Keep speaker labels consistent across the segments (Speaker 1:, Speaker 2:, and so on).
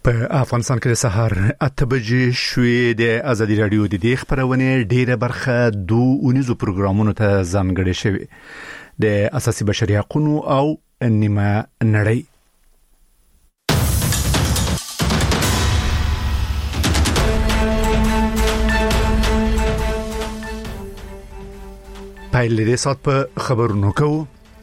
Speaker 1: په افغانستان کې د سهار 8 بجې شوې د ازادي رادیو د خبرونه ډیره برخه 2 پروګرامونو ته ځانګړې شوې د اساسي بشري حقوقو او نیمه نړۍ. پایلې د سات په خبرونو کوو.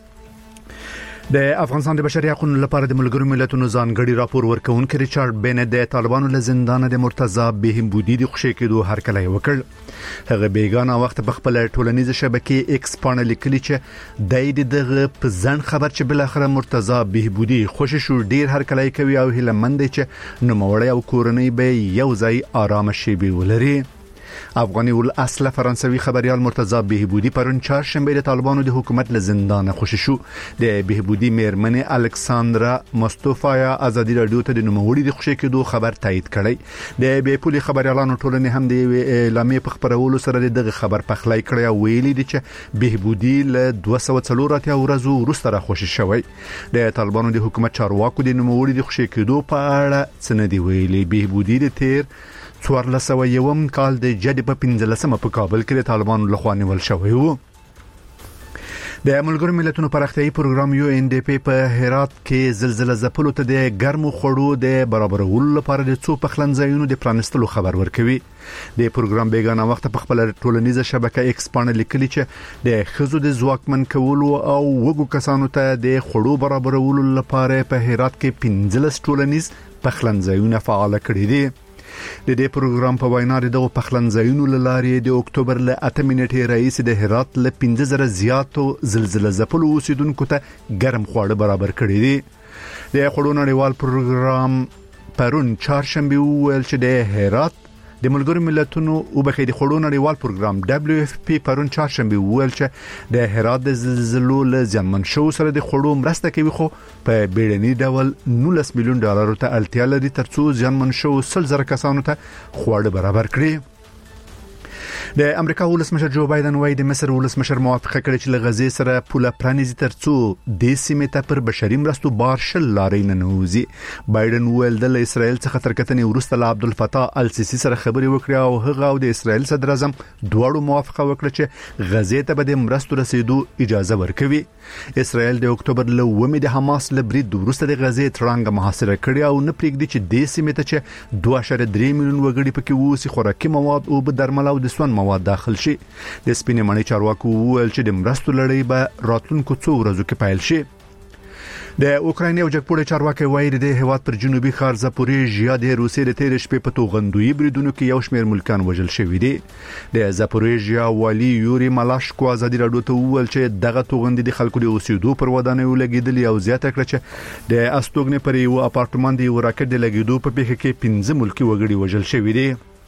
Speaker 1: د افغانستان د بشري حقوقو لپاره د ملګرو ملتونو ځانګړي راپور ورکونکي ریچارډ بینټ د طالبانو له زندان د مرتضی بهبودی د خوشی کېدو هرکلی وکړ. هغه بیگانه وخت په خپل ټولنیزه شبکې ایکس باندې لیکلی چې دغه په ځن خبر چې بل اخر مرتضی بهبودی خوشی شو ډیر هرکلی کوي او هیلمند چې نوموړی او کورنۍ به یو ځای آرام شي به ولري. افغاني ول اصله فرانسوي خبريال مرتضی بهبودی پرون چهارشنبه د طالبانو د حکومت له زندان خوشی شو. د بهبودی میرمن الکساندرا مصطفی ازادي رادیو ته د نوموړي د خوشی کېدو خبر تایید کړی. د بیپولي خبريالانو ټولنې هم د اعلامیې په خبرولو سره دغه خبر پخلای کړی او ویلي دي چې بهبودی له 240 ورځو وروسته را خوشی شوی. د طالبانو د حکومت چارواکو د نوموړي د خوشی کېدو په اړه څه نه دی ویلي. بهبودی د تیر 1401 کال د جدي په 15مه په کابل کې د طالبانو لخوا نیول شوی وو. د ملګرو ملتونو پراختیايي پروګرام UNDP په هرات کې زلزلہ ځپلو ته د ګرمو خړو د برابرولو لپاره د څو پخلنځایونو د پرانستلو خبر ورکوي. د پروګرام بیگانه وخت په خپل ټولنیزه شبکه ایکس باندې لیکلی چې د خزو د ځواکمن کولو او وګو کسانو ته د خړو برابرولو لپاره په هرات کې 15 ټولنیز پخلنځایونه فعال کړي دي. د دې پروګرام په وینا د پخلنځایونو لارې د اکتوبر له 8 نیټې رئیس د هرات له 15000 زیاتو زلزلہ ځپلو اوسیدونکو ته ګرم خواړه برابر کړي دي. د خړو نړیوال پروګرام پرون چهارشنبه ویل چې د هرات د ملګرو ملتونو او بخې د خړو نړیوال پروګرام WFP پرون چهارشنبه ویل چې د هرات د زلزلو له ځمن شو سره د خړو مرسته کوي خو په بیړني ډول $19 میلیون ته اړتیا لري ترڅو ځمن شو 100,000 کسانو ته خواړه برابر کړي. د امریکا ولسمشر جو بایدن وايي د مصر ولسمشر موافقه کړې چې له غزې سره پوله پرانیزي ترڅو د سیمې ته پر بشري مرستو بارشل لارې نه نوځي. بایدن ویل د اسرائیل څخه ترکتنې ورسته له عبدالفتاح السیسی سره خبرې وکړې او هغه او د اسرائیل صدر اعظم دواړو موافقه وکړه چې غزې ته به د مرستو رسیدو اجازه ورکوي. اسرائیل د اکتوبر له 9 د حماس له برید ورسته د غزې ترانګ محاصره کړې او نه پریږدي چې د سیمې ته چې 2.3 میلیون وګړي پکې ووسی خوراکي مواد او درمل او د سون مواد داخل شي. د سپینې مړی چارواکو ویل چې د مرستو لړۍ به راتلونکو 2 ورځو کې پیل شي. د اوکراین یو جګپوړی چارواکي وایي د هیواد پر جنوبي ښار زاپوریژیا د روسیې د تیر شپې په توغندوی بریدونو کې یو شمېر ملکان وژل شوي دي. د زاپوریژیا والی یوري مالاشکو ازادي رادیو ته ویل چې دغه توغندې د خلکو د اوسېدو پر ودانیو لګیدلې او زیاته کړه چې د استوګنې پر یو اپارتمان د یو راکټ د لګیدو په پیښه کې 15 ملکی وګړي وژل شوي دي.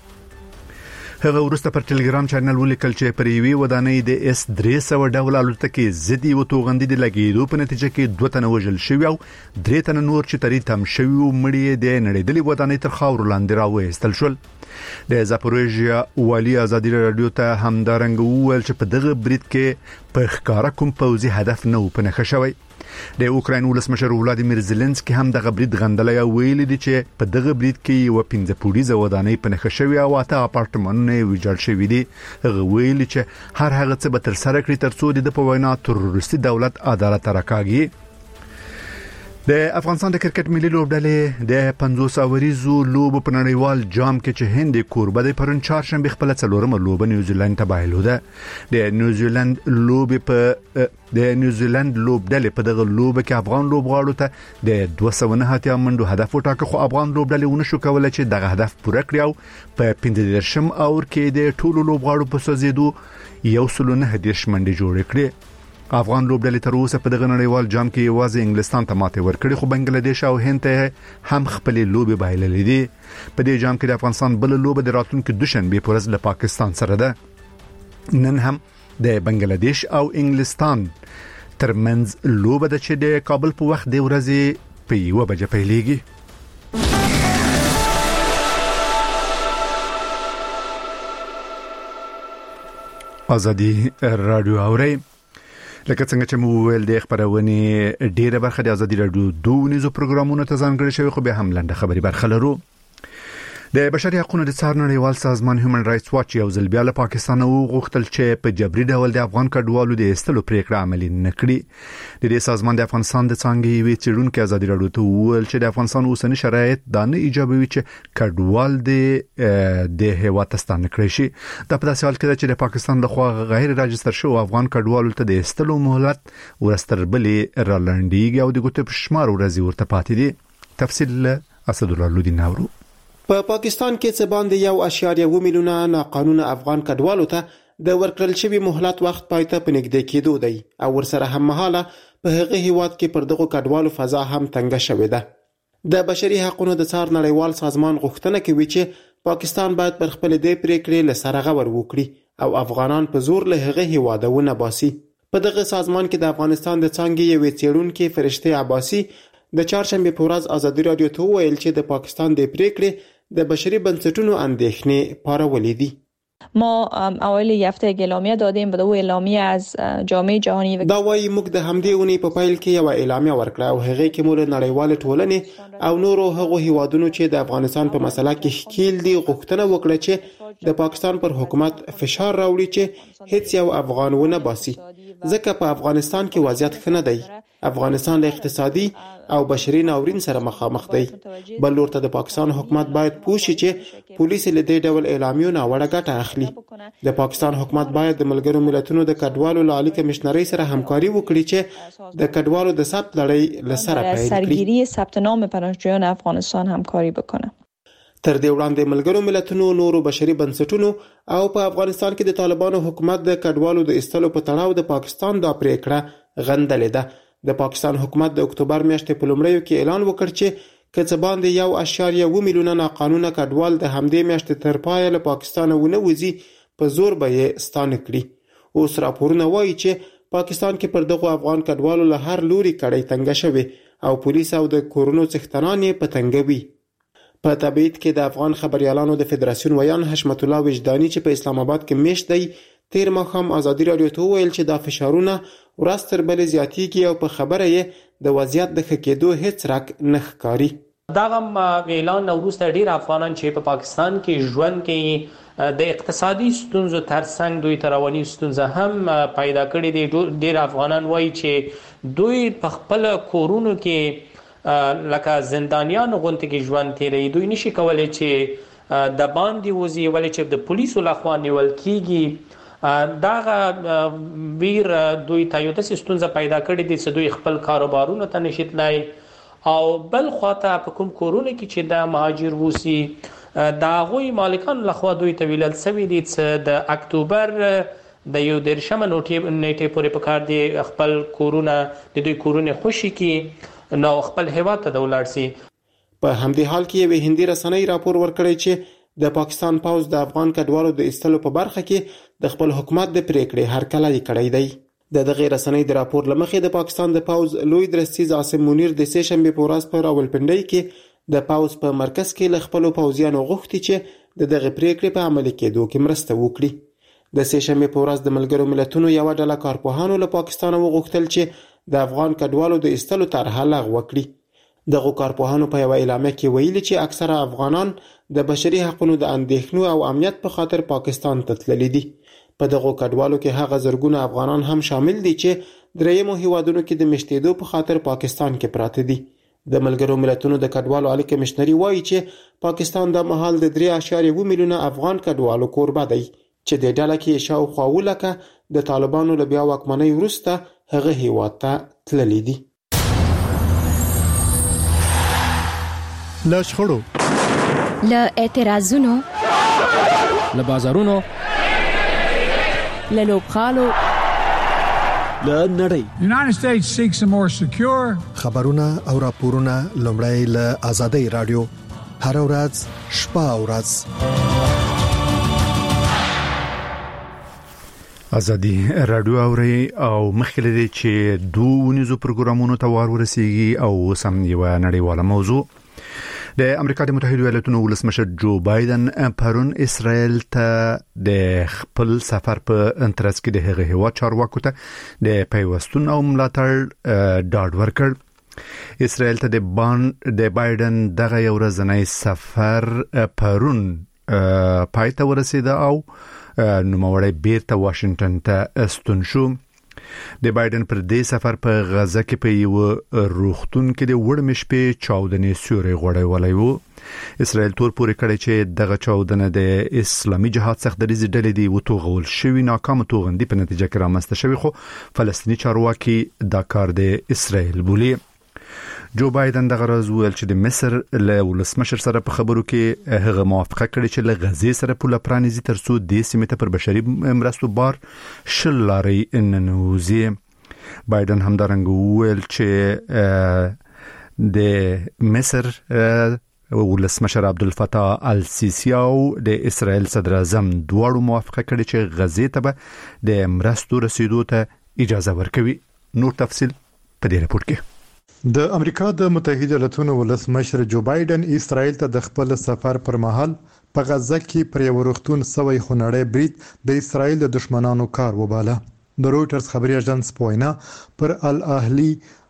Speaker 1: هغه ورسته پر ټلګرام چینل ولیکل چې پر یوې ودانۍ د S300 ډول الوتکې زدي او توغندې د لګیدو په نتیجه کې 2 تنه وژل شوي او 3 تنه نور چې تری تم شوي او مړي د نړیدلې ودانۍ تر خاور لاندې راوېستل شول. د زاپوریژیا والی ازادي رادیو ته همدارنګ وویل چې په دغه برید کې په ښکارا کوم پوځي هدف نه و پنهخ شوی. د اوکراین ولسمشر ولادیمیر زيلنسکي هم دغه برید غندلای او ویلي دي چې په دغه برید کې یو 15 پوړیزه ودانۍ پنهخ شوی او 8 اپارتمانونه ویجاړ شوي دي. هغه ویلي چې هر هغه څه به تر سره کړی ترڅو د په وینا تروریستي دولت عدالت راکاږي. د افغانستان د کرکټ ملي لوبډلې د 50 اوریزو لوب په نړیوال جام کې چې هند کوربه د پرون چهارشنبه خپل څلورمه لوب نیوزیلند ته بایلوده. د نیوزیلند لوبډلې په دغه لوب کې افغان لوبغاړو ته د 209 منډو هدف وټاکه خو افغان لوبډلې ونه شو کولای چې دغه هدف پوره کړي او په 15 اور کې د ټولو لوبغاړو په سوزیدو 109 منډې جوړ کړي. افغان لوبډلې تر اوسه په دغه نړیوال جام کې یوازې انګلستان ته ماته ورکړي خو بنگلاديش او هند ته هم خپل لوبي بایللې دي. په دې جام کې د افغانستان بل لوب د راتلونکو دوشنبه په ورځ له پاکستان سره ده. نن هم د بنگلاديش او انګلستان ترمنځ لوب د چې د کابل په وخت د ورځې په 1 بجې پیلېږي. ازادي رادیو اوري لکه څنګه چې مو ویل د خبرونه ډیره برخه د ازادي رادیو 2 نيزو پروګرامونو ته ځانګړې شوی، خو به هم لنډه خبري برخه لرو. د بشري حقوقو د څار نړیوال سازمان هیومن رائټس واچ یو ځل بیا له پاکستان وغوښتل چې په جبري ډول د افغان کډوالو د استلو پریکړه عملي نکړي. د دې سازمان د افغانستان د څنګه وی چېرونکو ازادي رادیو ته ویل چې د افغانستان اوسنی شرایط د نه ایجابوي چې کډوال د هیواد ستانه کړی شي. دا په داسې حال کې چې د پاکستان لخوا غیر راجستر شو افغان کډوالو ته د استلو مهلت ورستربلې رالنډیږي او د ګوتې په شمار ورځي ورته پاتې دي. تفصیل اسد الله لودي ناورو.
Speaker 2: په پاکستان کې څه باندې 1.1 میلیونه ناقانونه افغان کډوالو ته د ورکړل شوی مهلت وخت پایته په نږدې کېدو دی او ورسره هم مهاله په هغه هیواد کې پر دغه کډوالو فضا هم تنګه شوې ده. د بشري حقوقو د څار نړیوال سازمان غوښتنه کوي چې پاکستان باید پر خپل دې پریکړې له سره غور وکړي او افغانان په زور له هغه هیوادونه باسي. په دغه سازمان کې د افغانستان د څنګه یو چېرونکو فرشته عباسي د چهارشنبه په ورځ ازادي رادیو ته ویل چې د پاکستان د پریکړې د بشري بنسټونو اندېښنې پارولې دي.
Speaker 3: ما اوایل هفته اعلامیه دادیم به اعلامیه از جامعه جهانی
Speaker 2: دا وايي موږ د همدې اونۍ په پایل کې یو اعلامیه ورکړه او هغه کې موږ نړیوال ټولنې او نورو هغو هیوادونو چې د افغانستان په مسله کې ښکیل دي غوښتنه وکړه چې د پاکستان پر حکومت فشار راوړي چې هیڅ یو افغان ونه باسي، ځکه په افغانستان کې وضعیت ښه نه دی. افغانستان له اقتصادي او بشري ناورین سره مخامخ دی. بل لور ته د پاکستان حکومت باید پوه شي چې پولیس له دې ډول اعلامیو نه وړه ګټه اخلي. د پاکستان حکومت باید د ملګرو ملتونو د کډوالو عالی کمشنرۍ سره همکاري وکړي چې د کډوالو د ثبت لړۍ له سره پیل کړي.
Speaker 3: سرگیری ثبت نام پناهجویان افغانستان همکاري بکنه.
Speaker 2: تر دې وړاندې ملګرو ملتونو نورو بشري بنسټونو او په افغانستان کې د طالبانو حکومت د کډوالو د استلو په تړاو د پاکستان د پریکړه غندلې ده. د پاکستان حکومت د اکتوبر میاشتې په لومړیو کې اعلان وکړ چې کڅ باندې 1.1 میلیونه ناقانونه کډوال د همدې میاشتې تر پایه له پاکستان ونه وځي په زور به یې ستانه کړي. اوس راپورونه وایي چې پاکستان کې پر دغه افغان کډوالو له هر لوري کړي تنګه شوی او پولیس او د کورونو څښتنان یې پتنګوي. په تبعید کې د افغان خبريالانو د فدراسیون ویان حشمت الله وجدانی چې په اسلام آباد کې میشت دی تیر ماښام ازادي رادیو ته ویل چې دا فشارونه ورځ تر بلې زیاتېږي او په خبره یې د وضعیت د ښه کېدو هیڅ رګ نه ښکاري.
Speaker 4: دغه اعلان وروسته ډیر افغانان چې په پاکستان کې ژوند کوي د اقتصادي ستونزو ترڅنګ دوی رواني ستونزه هم پیدا کړې دي. ډیر افغانان وایي چې دوی په خپل کورونو کې لکه زندانیان غونډه کې ژوند کوي. دوی نشي کولای چې د باندې وځي ولې چې د پولیسو لخوا نیول کیږي. داغه ویر دوی ته یو د ستونزه پیدا کړې دي چې دوی خپل کاروبارونه ته نشي تلای او بل خواته په کوم کورونه کې چې د مهاجر وسی دا غوي مالکان لخوا دوی ته ویل سوي دي چې د اکتوبر د یو درشمه نیټه پورې په کار دي خپل کورونه د دوی کورونه خوشي کی نو خپل هیواد ته دولار سي.
Speaker 2: په همدې حال کې یو هندي رسنۍ راپور ورکړی چې د پاکستان پوز د افغان کډوالو د استلو په برخه کې د خپل حکومت د پریکړې هرکله یې کړی دی. د دغه رسنۍ د راپور لمخې د پاکستان د پوز لوی درستیز عاصم منیر د سه شنبه په ورځ په راولپنډۍ کې د پوز په مرکز کې ل خپل پوزیانو غوښتي چې دغه پریکړې په عملي کېدو کې مرسته وکړي. د سه شنبه په ورځ د ملګرو ملتونو یو ډله کارپوهانو له پاکستان وغوښتل چې د افغان کډوالو د استلو طرحه لغوه کړي. دغه کارپوهانو په یو اعلامیه کې ویلي چې اکثره افغانان د بشري حقوقو د اندېښنو او امنیت په خاطر پاکستان ته تللي دي. په دغه کډوالو کې هغه زرګونه افغانان هم شامل دي چې درېیمو هیوادونو کې د مشتېدو په خاطر پاکستان کې پراته دي. د ملګرو ملتونو د کډوالو عالی کمشنري وایي چې پاکستان د مهال د 3.1 میلیونه افغان کډوالو کوربه دی چې د ډله کې شاوخوا ولکه د طالبانو له بیا واکمنۍ وروسته هغه هیواد ته تللي دي.
Speaker 1: له شخړو،
Speaker 5: له اعتراضونو،
Speaker 6: له بازارونو،
Speaker 5: له لوبغالو،
Speaker 6: له نړۍ.
Speaker 7: United States seeks a more secure
Speaker 8: خبرونه او راپورونه لومړی له آزادۍ رادیو هر ورځ شپه او ورځ
Speaker 1: ازادي رادیو اوري او مخکله دي چې دوه نيزو پروګرامونو ته ور ورسیږي او سم یو نړیواله موضوع د امریکا د متحده ایالاتونو ولسمشر جو بایدن پرون اسرائیل ته د خپل سفر په انترس کې د هغه هوا چارواکو ته د پیوستون او ملاتړ ډاډ ورکړ. اسرائیل ته د بایدن دغه یو ورځنی سفر پرون پایته ورسید او نوموړی بیرته واشنگټن ته ستون شو. د بایدن پر دې سفر په غزه کې په یو روغتون کې د وړ مشپې چاودنې سیوري غوړولای وو. اسرائیل تور پورې کړی چې دغه چاودنه د اسلامي جهاد څخه د ریزې ډلې دی وتوغول شوی ناکام توغندي په نتیجه کې رامنځته شوی، خو فلسطینی چارواکي دا کار د اسرائیل بولي. جو بایدن دغه ورځ ویل چې د مصر له ولسمشر سره په خبرو کې هغه موافقه کړې چې له غزې سره پوله پرانیزي ترڅو د سیمې ته پر بشري مرستو بار شل لارې ننوزي. بایدن همدارنګه ویل چې د مصر ولسمشر عبدالفتاح السیسی او د اسرائیل صدر اعظم دواړو موافقه کړې چې غزې ته به د مرستو رسیدو ته اجازه ورکوي. نور تفصیل په دې راپور کې.
Speaker 5: د امریکا د متحده ایالاتونو ولسمشر جو بایدن اسرائیل ته د خپل سفر پر مهال په غزه کې پر یو روغتون سوی خونړی برید د اسرائیل د دشمنانو کار وباله. د رويټرز خبري اژانس پوینا پر الاهلی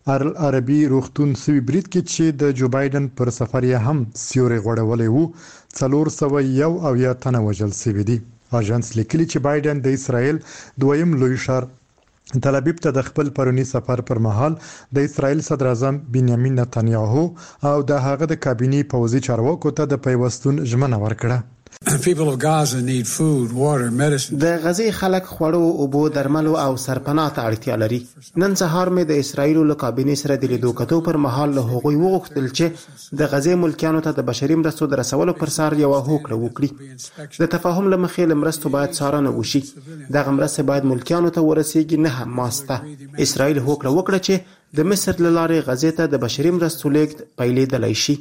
Speaker 5: عربي روغتون سوی برید کې چې د جو بایدن پر سفر یې هم سیوري غوړولې وو 401 او یا تنه وژل شوی دي. اژانس لیکلي چې بایدن د اسرائیل دویم لوی شهر تل ابیب ته د خپل پرونی سفر پر مهال د اسرائیل صدر اعظم بنیامین نتنیاهو او د هغه د کابینې پوځي چارواکو ته د پیوستون ژمنه ورکړه.
Speaker 7: People of Gaza need food, water, medicine.
Speaker 2: د غزې خلک خوړو، اوبو، درملو او سرپناه ته اړتیا لري. نن سهار مې د اسرائیل له کابینې سره د لیدو کتو پر مهال له هغوی وغوښتل چې د غزې ملکیانو ته د بشري مرستو د رسولو پر سر یو هوکړه وکړي. د تفاهم له مخې له مرستو باید څارنه وشي. دغه مرستې باید ملکیانو ته ورسیږي، نه حماس ته. اسرائیل هوکړه وکړه چې د مصر له لارې غزې ته د بشري مرستو لیږد پیلېدلی شي.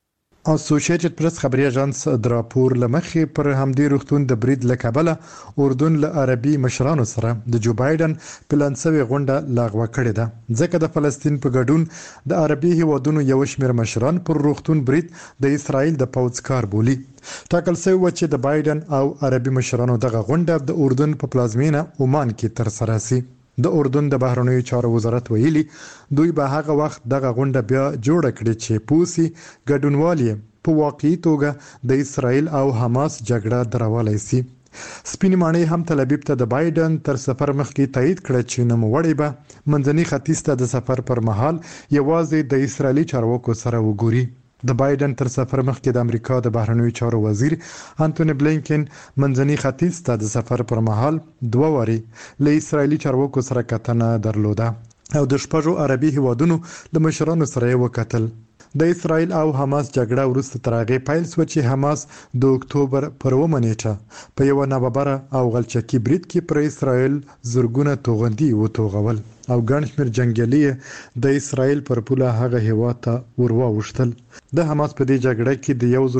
Speaker 5: اسوسییټډ پریس خبري اژانس د راپور لمخې پر همدې روغتون د برید لکبله اردن له عربي مشرانو سره د جو بایدن پلان سوي غونډه لغوه کړې ده، ځکه د فلسطین په ګډون د عربي هیوادونو یو شمېر مشران پر روغتون برید د اسرائیل د پوځ کار بولي. ټاکل شوی و چې د بایدن او عربي مشرانو دغه غونډه د اردن په پلازمینه عمان کې تر سره شي. د اردن د بهرنیو چارو وزارت ویلي دوی به هغه وخت دغه غونډه بیا جوړ کړي چې پوسی ګډونوالي په واقعي توګه د اسرائیل او حماس جګړه درولای شي. سپین مانی هم تل ابیب ته د بایدن تر سفر مخکې تایید کړ چې نوموړی به منځني ختیځ ته د سفر پر مهال یوازې د اسرائیلي چارواکو سره وګوري. د بایدن تر سفر مخکې د امریکا د بهرنیو چارو وزیر انټونی بلینکن منځني ختیځ ته د سفر پر مهال 2 واري له اسرائیلي چارواکو سره کتنه درلوده او د شپږو عربي هیوادونو د مشرانو سره وکتل. د اسرائیل او حماس جګړه وروسته تر هغه پیل شو چې حماس د اکتوبر پر 1 نیټه په یو ناببره او غلچکی برید کې پر اسرائیل زرګونه توغندي وتوغول او ګڼ شمېر جنگیالي د اسرائیل پر پوله هغه هوا ته ورواوښتل. د حماس په دې جګړه کې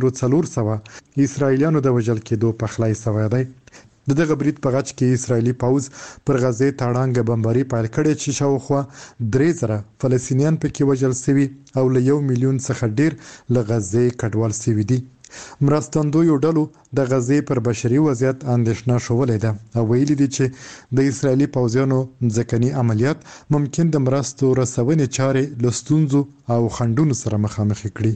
Speaker 5: د 1400 اسرائیلیانو د وژل کېدو پخلای شوی دی. دغه برید په غچ کې اسرائیلي پوځ پر غزې تاړانګ بمباري پیل کړې چې شاوخوا 3000 فلسطینیان پکې وژل شوي او له 1 میلیون څخه ډیر له غزې کډوال شوي دي. مرستندویو ډلو د غزې پر بشري وضعیت اندېښنه شولې ده او ویلي دي چې د اسرائیلي پوځیانو ځکهني عملیات ممکن د مرستو رسونې چارې له ستونزو او خنډونو سره مخامخ کړي.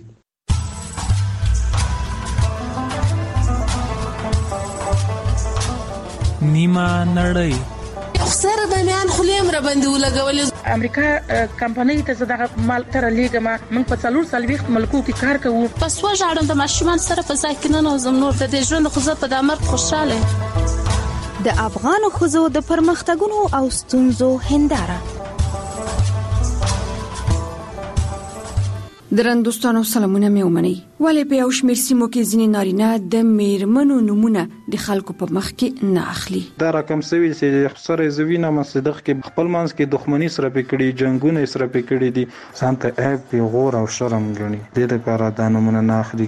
Speaker 9: نیمه نړۍ
Speaker 10: سره د میان خلیم را باندې ولګولې.
Speaker 11: امریکا کمپنۍ ته زړه مال تر لیګما موږ په 4 ملکو کې کار کوو.
Speaker 10: پس وژاړم د ماشومان سره په ځای کې نه نوزم نور د ژوند خو زه په دمر خوشاله.
Speaker 12: د افغان خزو د پرمختګونو او ستونزو هنداره.
Speaker 13: درندوستانو سلامونه مې ومنئ. ولې په یو شمېر سیمو کې ځینې نارینه د میرمنو نومونه د خلکو په مخ کې نه اخلي.
Speaker 14: دا رقم سوي چې سره زوینه مصدق کې خپل منځ کې دښمنی سره پکړي، جنگونه سره پکړي دي، ځانته عیب پیغور او شرم ګڼي. د دې لپاره دا نومونه نه اخلي.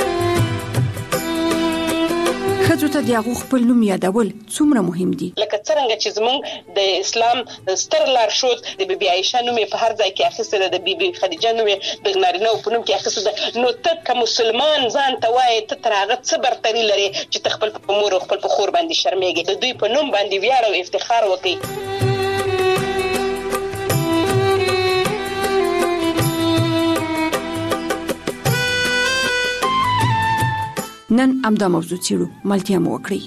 Speaker 13: خځو ته د هغو خپل نوم یادول څومره مهم دي؟
Speaker 15: لکه څنګه چې زموږ د اسلام ستر لارښود د بیبي عائشه نوم په هر ځای کې اخیسته ده، د بیبي خدیجه نوم د نارینه په نوم کې اخیسته ده. نو ته که مسلمان ځان ته وایې ته تر هغه څه برتري لري چې ته خپل په مور او خپل په خور باندې شرمېږې، د دوی په نوم باندې ویاړ او افتخار وکړي.
Speaker 13: نن امدا موضوع چیرو ملتیا مو وکړي.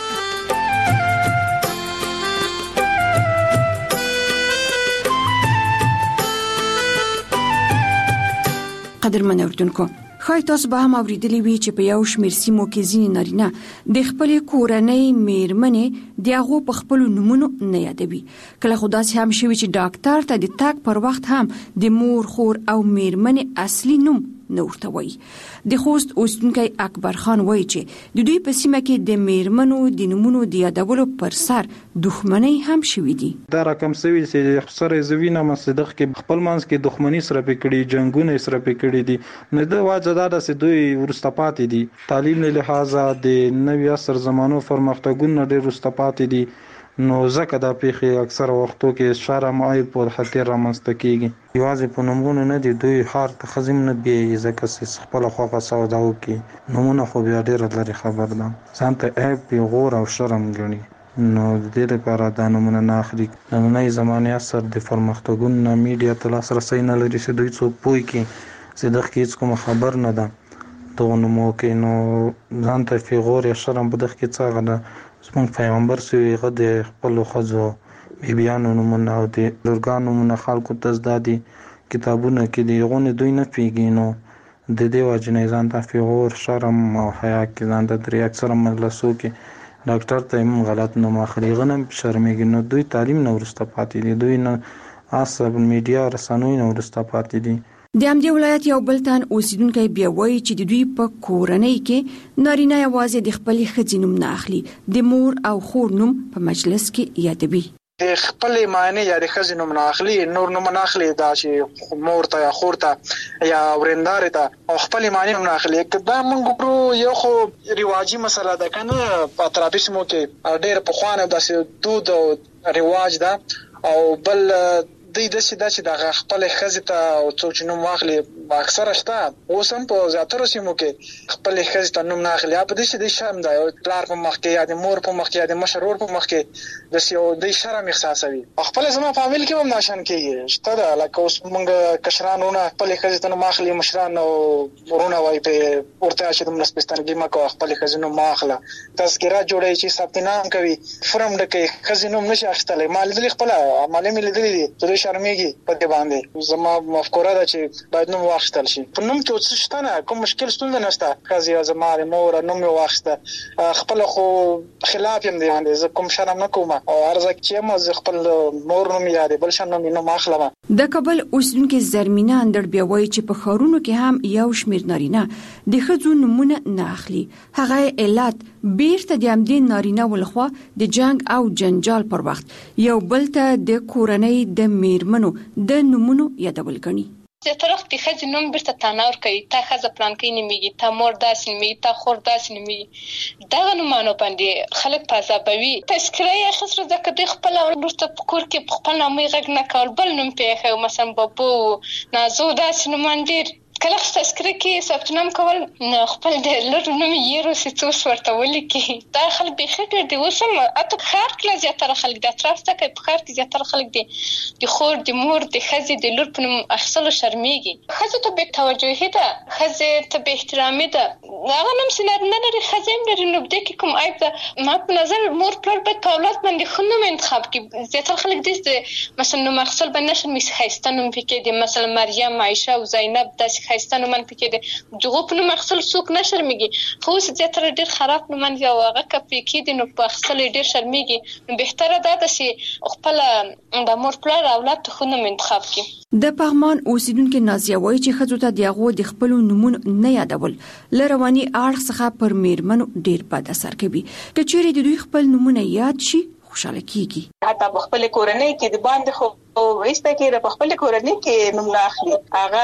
Speaker 13: قدرمن اوردونکو، خای تاسو به هم اوریدلی وی چې په یو شمېر سیمو کې ځینې نارینه د خپل کورنۍ میرمنې د هغو په خپل نومونو نه یادوي. کله خو داسې هم شوي چې ډاکټر ته د تګ پر وخت هم د مور، خور او میرمنې اصلي نوم نه ورته وایي. د خوست اوسیدونکی اکبر خان وایي چې د دوی په سیمه کې د میرمنو د نومونو د یادولو پر سر دښمنۍ هم شوي دي.
Speaker 14: دا رقم سوي چې سره زوینه مصدق کې خپل منځ کې دښمنۍ سره پکړي، جنگونه سره پکړي دي. نه د واجه دا چې دوی ورسته پاتې دي، تعلیم له لحاظه د نوي عصر زمانو پرمختګونه ډېر ورسته پاتې دي. نو ځکه دا پیښې اکثر وختو کې شرم عیب او خطر رامنځته کیږي. یوازې په نومونو نه دي، دوی هر تخزم نه بي ځکه چې خپل خوغه سوداو کې نومونه خو بیا ډېر لري خبر ده، ځان ته عیب پیغور او شرم ګڼي. نو د دې لپاره دا نومونه نه اخلي. نننۍ زمانه اثر د پرمختګونو میډیا ته لاسرسي نه لري چې دوی څوک پوي کې صدق کې هیڅ کوم خبر نه ده دغه نومو کې. نو ځان ته پیغور یا شرم په دغه کې څه غده. زموږ پیغمبر سوی غد خپل خزو بیبیانو نومونه او د لورګانو نومونه خلکو ته زده دي کتابونه کې دي، غونه دوی نه پیږي. نو د دې وجنه ځان ته پیغور، شرم او حیا کې ځان ته درې اکثر مجلسو کې ډاکټر ته هم غلط نوم اخلي، غنم شرمېږي. نو دوی تعلیم نه ورسته پاتې دي، دوی نه عصب میډیا رسنوي نه ورسته پاتې دي.
Speaker 13: د همدې ولایت یو بل تن اوسیدونکی بیا وایي چې د دوی په کورنۍ کې نارینه یوازې د خپلې ښځې نوم نه اخلي، د مور او خور نوم په مجلس کې یادوي.
Speaker 16: د خپلې معنی یا د ښځې نوم نه اخلي، نور نوم نه اخلي، دا چې مور ته یا خور ته یا ورندارې ته او خپلې معنی نوم نه اخلي. دا موږ ګورو یو خو رواجي مسله ده که نه، په اطرافي سیمو کې ډېر پخوانه داسې دود او رواج ده. او بل دوی داسې ده چې د خپل ښځې ته او څوک چې نوم واخلي اکثره شته، اوس هم په زیاترو سیمو کې خپل ښځې ته نوم نه اخلي. په دې چې د شرم ده، پلار په مخ کې یا د مور په مخ کې یا د مشر ورور په مخ کې داسې یو د شرم احساسوي. خپل زما فامیل کې هم ناشن کېږي شته ده، لکه اوس موږ کشرانونه خپل ښځې ته نوم اخلي، مشران او ورونه وایي په ورته چې دومره سپېڅلګي مه کوه، خپل ښځې نوم مه اخله. تذکره جوړوي چې ثبت نام کوي، فورم ډکوي، ښځې نوم نشي اخیستلی. ما لیدلي خپله عملې مې لیدلي دي، شرمېږي په دې باندې. زما مفکوره ده چې باید نوم واخیستل شي. په نوم کې څه شته نه، کوم مشکل ستونزه نشته. ښځې زما د مور نوم یې واخیسته، خپله خو خلاف یم دی باندې، زه کوم شرم نه کوم او هر ځای چې یم زه خپل مور نوم یا د بل شان نوم اخلم.
Speaker 13: د کابل اوسیدونکي زرمینه اندړ بیا وایي چې په ښارونو کې هم یو شمېر نارینه د ښځو نومونه نه اخلي. هغه علت بیرته د همدې نارینه ولخوا د جنگ او جنجال پر وخت یو بل ته د کورنۍ د میرمنو د نومونو یادول ګڼي.
Speaker 17: د طرف د ښځې نوم بیرته تناور کوي، تا ښځه پلانکۍ نومیږي، تا مور داسې نومیږي، تا خور داسې نومیږي. دغه نومانو باندې خلک په عذابوي. تذکره یې اخیستله ځکه دوی خپله وروسته په کور کې په خپل نامه یې غږ نه کول، بل نوم پرې ایښی و، مثلا بابو، نازو، داسې نومان ډېر. کله تذکره کې ثبت نام کول نو خپل د لور نوم یې روسي څوس ورته ولیکي. دا خلک بیخي ډېر دي. اوس هم حتی په ښار کې زیاتره خلک د اطراف څه کوي، په ښار کې زیاتره خلک دي د خور، د مور، د ښځې د لور په نوم اخیستلو شرمېږي. ښځو ته بې توجهي ده، ښځې ته بې احترامي ده. هغه نوم چې نارینه لري ښځې هم لري، نو دې کې کوم عیب ده؟ ما په نظر مور پلار باید په اولاد باندې ښه نوم انتخاب کړي. زیاتره خلک داسې مثلا نوم اخیستل باندې نه شرمېږي، ښایسته نوم پکې دی، مثلا مریم، عایشه او زینب، داسې ښایسته نومان پکې دی. دغو په نوم اخیستل څوک نه شرمېږي. خو اوس زیاتره ډېر خراب نومان دي او هغه که پرې کېږدي نو په اخیستلو یې ډېر شرمېږي. نو بهتره دا ده چې خپله د مور پلار اولاد ته ښه نوم انتخاب کړي.
Speaker 13: د پغمان اوسیدونکي نازیه وایي چې ښځو ته د هغو د خپلو نومونو نه یادول له رواني اړخ څخه پر میرمنو ډېر بد اثر کوي. که چیرې د دوی خپل نومونه یاد شي خوشاله کیږي.
Speaker 15: حتی په خپل کورنۍ کې د باندې خو وایسته کې په خپل کورنۍ کې نوم نه اخلي. هغه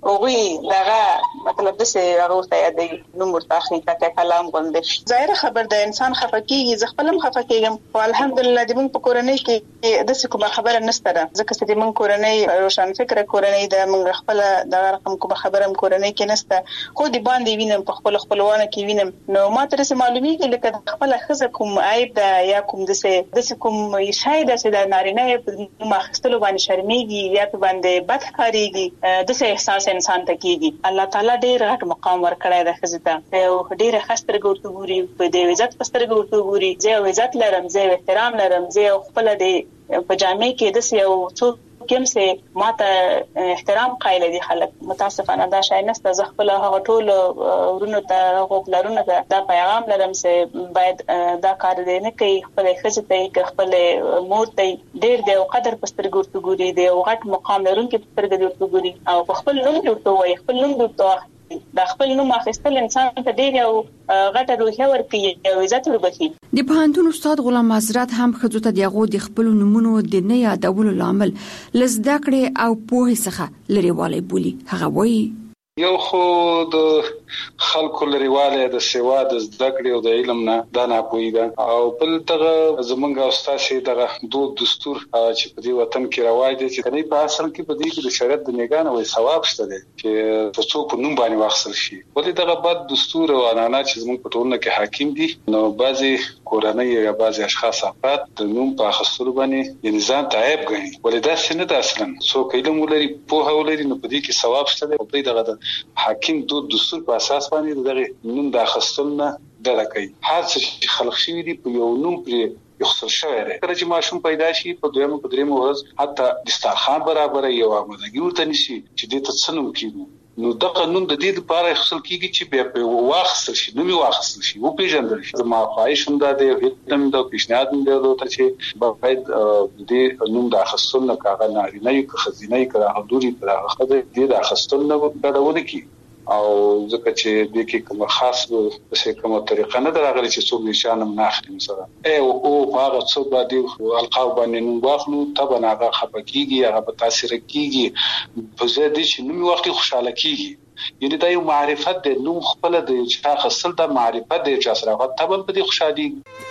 Speaker 15: اوغي دغه مطلب د څه هغه ته یادې نو مرتاخي کا کلام غونډه ظاهر خبر د انسان خفقيږي ز خپلم خفقيږم او الحمدلله د موږ په کورنۍ کې د څه کومه خبره نشته ده ځکه چې موږ کورنۍ روشن فکر کورنۍ د موږ خپل د رقم کومه خبره کورنۍ کې نشته خو د باندې وینم په خپل خپلوانه کې وینم نو ما تر څه معلومیږي لکه خپل خزه کوم عیب ده یا کوم د څه کوم شاید چې د نارینه په ماخستلو باندې شرمېږي یا په باندې بدخاريږي د څه احساس انسان ته کیږي الله تعالی ډېر غټ مقام ورکړی د خزه ته او ډېر خستر ګورته ګوري په دې عزت پستر ګورته ګوري زه عزت لرم زه احترام لرم زه خپل د پجامې کې د یو څو کوم څه ماته احترام قایل دي خلک متاسفانه دا شای نسته ز خپل هغه ټول ورونو ته غوښلرونه دا پیغام لرم چې باید دا کار دې نه کوي خپل خزه ته خپل مور ته ډېر د قدر پستر ګورته ګوري د غټ مقام لرونکو پستر ګورته ګوري او خپل نوم ورته وایي خپل نوم ورته د خپل نوم اخیستل انسان ته ډېر یو غټه روحیه ورکوي او عزت وربخي
Speaker 13: د پوهنتون استاد غلام حضرت هم خځو ته دغه د خپل نومونو د نه یادولو لامل لزده کړې او پوهه څخه لريواله بولی هغه وایي
Speaker 18: یو خو د خلکو لريواله د سیوا د زده کړې او د علم نه دا نه پوهیږي او بل دغه زمونږ استاد دغه دستور چې په دې وطن کې رواج دي چې کني په اصل کې په دې کې د شریعت د میګانه وي ثواب شته دي چې په څوک نوم باندې واخصل شي ولې دغه بد دستور او عنعنات چې زمونږ په ټولنه کې حاکم دي نو بعضي کورنۍ یا بعضي اشخاص افراد د نوم په اخستلو باندې نظام تعیب غني ولې دا څنګه د اصلا څوک علم ولري په هولري نو په دې کې ثواب شته دي په دغه حاکم دستور په اساس باندې دغه نوم د اخستلنه درکې هر څه خلق شوی دی په یو نوم پرې یخسر شوی دی کله چې ماشوم پیدا شي په دویمه په دریمه ورځ حتی دسترخوان برابر یو آمادګي ورته نشي چې دې ته څه نوم کیږي نو دغه نوم د دې لپاره خپل کیږي چې بیا په واخصل شي نو واخصل شي او پیژندل شي زما خواهش هم ده د هیڅ د پیشنهاد هم ده چې باید د نوم د اخستل نه کاغه نارینه یو خزینه کړه حضوري پر هغه د اخستل نه غړول کی او ځکه چې د کې کوم خاص څه کومه طریقه نه درغلي چې څوک نشانم نه اخلي مثلا او هغه څو باندې القاب باندې نو واخلو طبعا هغه خپکیږي هغه په تاثیر کیږي په زیاتې چې نو وخت خوشاله کیږي یعنی دا یو معرفت د نو خپل د چې خاصل د معرفت د جسرغه طبعا په دې خوشالي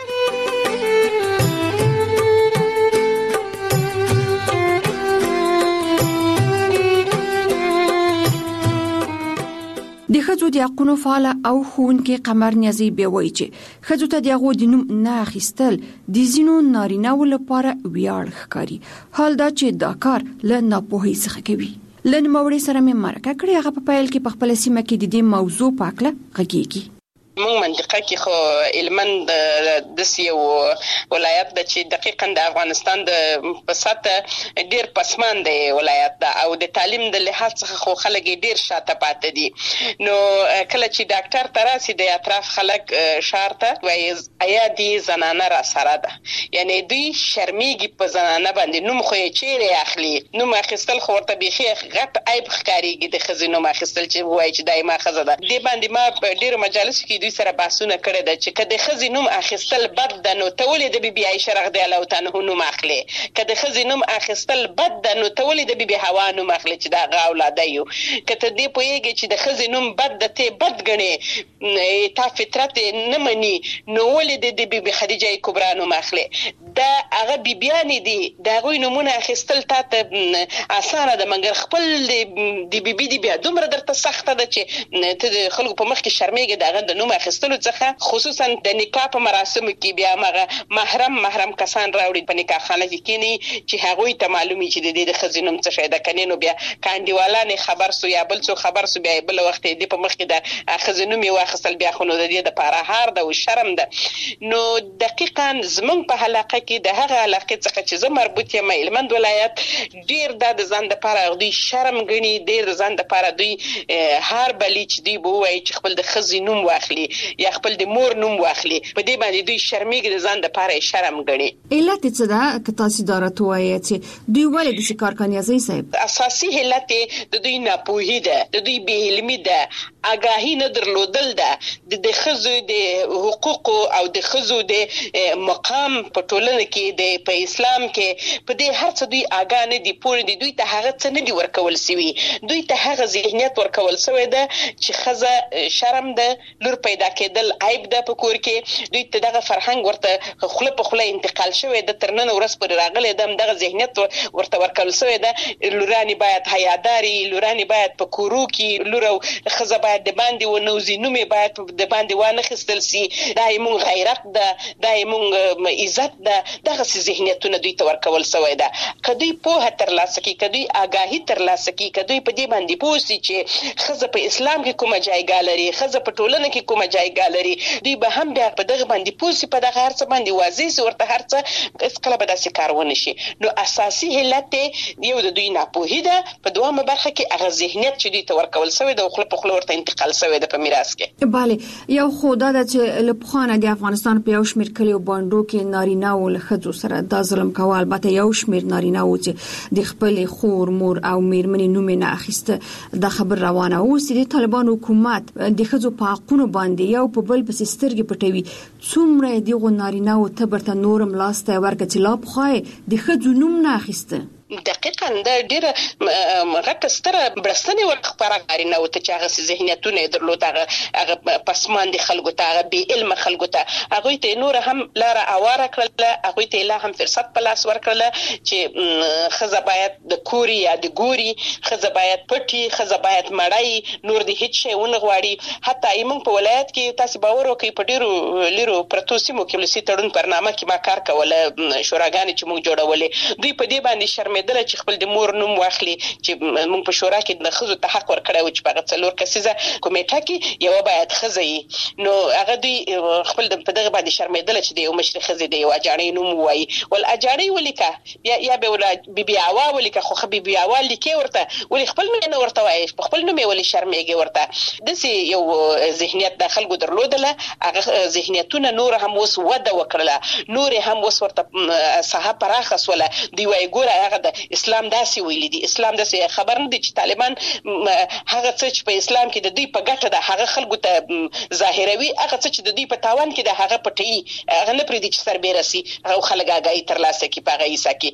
Speaker 13: د خځو د حقوقو فعال او ښوونکې قمر نیازي به وایي چې خځو ته دغه د نوم نه اخیستل د زینو نارینه ول لپاره ویاړ ښکاري حال دا چې دا کار له ناپوهۍ څخه کوي لن موري سره مې مرکه کړې هغه په پایل کې په خپل سیمه کې د دې موضوع پاکله غږیږي
Speaker 15: موږ منطقه کې خو علمن د سیو ولایت د چې دقیقاً د افغانستان د پساته ډیر پسماند ولایت ده او د تعلیم د لحاظ څخه خو خلک ډیر شاته پاتې دي نو کله چې ډاکټر تراسي د اطراف خلک شارته وایي ایا دي زنانه را سره ده یعنی دوی شرمېږي په زنانه باندې نوم خو یې چیرې اخلي نوم اخیستل خو ورته بيخي غټ عیب ښکاریږي د خزینو اخیستل چې وایي چې دایمه خزه ده دې باندې ما په ډیرو مجالس کې دوی سره بحثونه کړي ده چې کله خزي نوم اخیستل بد ده نو تولید د بیبي عائشه رضی الله تعالی عنها نوم اخلي کله خزي نوم اخیستل بد ده نو تولید د بیبي حوا نوم اخلي چې دا اولاد یو کته دې پوهیږي چې د خزي نوم بد ده ته بد غني تا فطرت نه مني نو ولید د بیبي خدیجه کبرا نوم اخلي دا هغه بیبيان دي دا غوي نمونه اخیستل ته اسانه ده مګر خپل د بیبي دی بیا دومره درته سخته ده چې ته خلکو په مخ کې شرمېږي دا غند نوم اخیستلو څخه خصوصا د نکاح په مراسمو کې بیا مغه محرم کسان راوړي په نکاح خانه کې کینی چې هغه ته معلومي چې د خزینوم څه شي د کنينو بیا کاندیوالانه خبر سو یا بل څه خبر سو بیا بل وخت دی په مخ کې د خزینوم یو خصل بیا خونو د دې د پاره هار د شرم ده نو دقیقاً زمون په حلقه کې د هغه علاقه څخه چې زه مربوط یم هلمند ولایت ډیر د ځان د پاره دوی شرم غني ډیر ځان د پاره دوی هر بلی چې دی بو وای چې خپل د خزینوم واخلي یا خپل د مور نوم واخلي په دې باندې دوی شرمېږي د ځان د پاره شرم غني
Speaker 13: علت څه ده که تاسو دارت وایي چې دوی ولې د شکار کنیازي صاحب
Speaker 15: اساسي علت د دوی ناپوهي ده د دوی بې علمي ده آگاهی نه درلودل ده د خزو د حقوق او د خزو د مقام په ټولنه ټولنه کې په اسلام کې په دې هر څه دوی آګاه نه دي، پوه دي، دوی ته هغه څه نه دي ورکول سوي، دوی ته هغه ذهنیت ورکول سوی ده چې ښځه شرم ده، لور پیدا کېدل عیب ده په کور کې، دوی ته دغه فرهنګ ورته خوله په خوله انتقال شوی ده، تر نن ورځ پورې راغلی ده، دغه ذهنیت ورته ورکول سوی ده. لورانې باید حیاداري، لورانې باید په کورو کې، لور او ښځه باید د باندې ونوځي، نوم یې باید د باندې وانخیستل سي، دا یې مونږ غیرت ده، دا یې مونږ عزت ده. دغسې ذهنیتونه دوی ته ورکول سوی ده. که دوی پوهه ترلاسه کړي، که دوی آګاهي ترلاسه کړي، که دوی په دې باندې پوه سي چې ښځه په اسلام کې کومه جایګاه لري، ښځه په ټولنه کې کومه جایګاه لري، دوی به هم بیا په دغه باندې پوه سي، په دغه هر څه باندې واضح سي، ورته هر څه هېڅکله به داسې کار ونه شي. نو اساسي علت یو د دوی ناپوهي ده، په دویمه برخه کې هغه ذهنیت چې دوی ته ورکول سوی ده او خوله په خوله ورته انتقال سوی ده په میراث کې.
Speaker 13: بله، یو خو دا ده چې له پخوانه د افغانستان په یو شمېر کلیو بانډو کې نارینه او له ښځو سره دا ظلم کوه. البته یو شمېر نارینه و چې د خپلې خور، مور او میرمنې نوم یې نه اخیسته. دا خبر روانه اوس د طالبان حکومت د ښځو په حقونو باندې یو په بل پسې سترګې پټوي. څومره دغو نارینه او ته برته نورم لاس ته ورکړه چې لا پخوا د ښځو نوم نه اخیسته.
Speaker 15: دقیقاً دا ډیره غټه ستره بړستنې ورخپاره نارینه و ته چې هغه ذهنیتونه یې درلود، هغه پسماندې خلکو ته، هغه بې علمه خلکو ته، هغوی ته یې نوره هم لاره اواره کړله، هغوی ته یې لا هم فرصت په لاس ورکړله چې ښځه باید د کوري یا د ګوري، ښځه باید پټي، ښځه باید مړی، نور د هیڅ شی ونه غواړي. حتی موږ په ولایت کې تاسې باور وکړئ په ډیرو لیرو پرتو سیمو کې ولسي تړون برنامه کې ما کار کوله، شوراګانې چې موږ جوړولې، دوی په دې باندې شرمېدل چې خپل د مور نوم واخلي، چې موږ په شورا کې د ښځو ته حق ورکړی و چې په هغه 4 کسیزه کمیټه کې یوه باید ښځه وي. نو هغه دوی خپل په دغه باندې شرمېدله چې د یو مشرې ښځې د یو اجاړۍ نوم ووایي. ول اجاړۍ ولیکه یا به بیبي عوا ولیکه، خو بیبي عوا لیکې ورته، ولې خپل نوم نه ورته وایي، په خپل نوم یې ولې شرمېږي ورته. داسې یو ذهنیت د خلکو درلودله. هغه ذهنیتونه نور هم اوس وده وکړله، نور هم اوس ورته ساحه پراخه سوله. دوی وایي ګوره هغه د اسلام داسې ویلي دي، اسلام داسې خبر نه دی چې طالبان هغه څه چې په اسلام کې د دوی په ګټه ده هغه خلکو ته ظاهروي، هغه څه چې د دوی په تاوان کې ده هغه پټوي، هغه نه پرېږدي چې سربیره سي، هغه خلک آګاهي ترلاسه کړي په هغه حصه کې.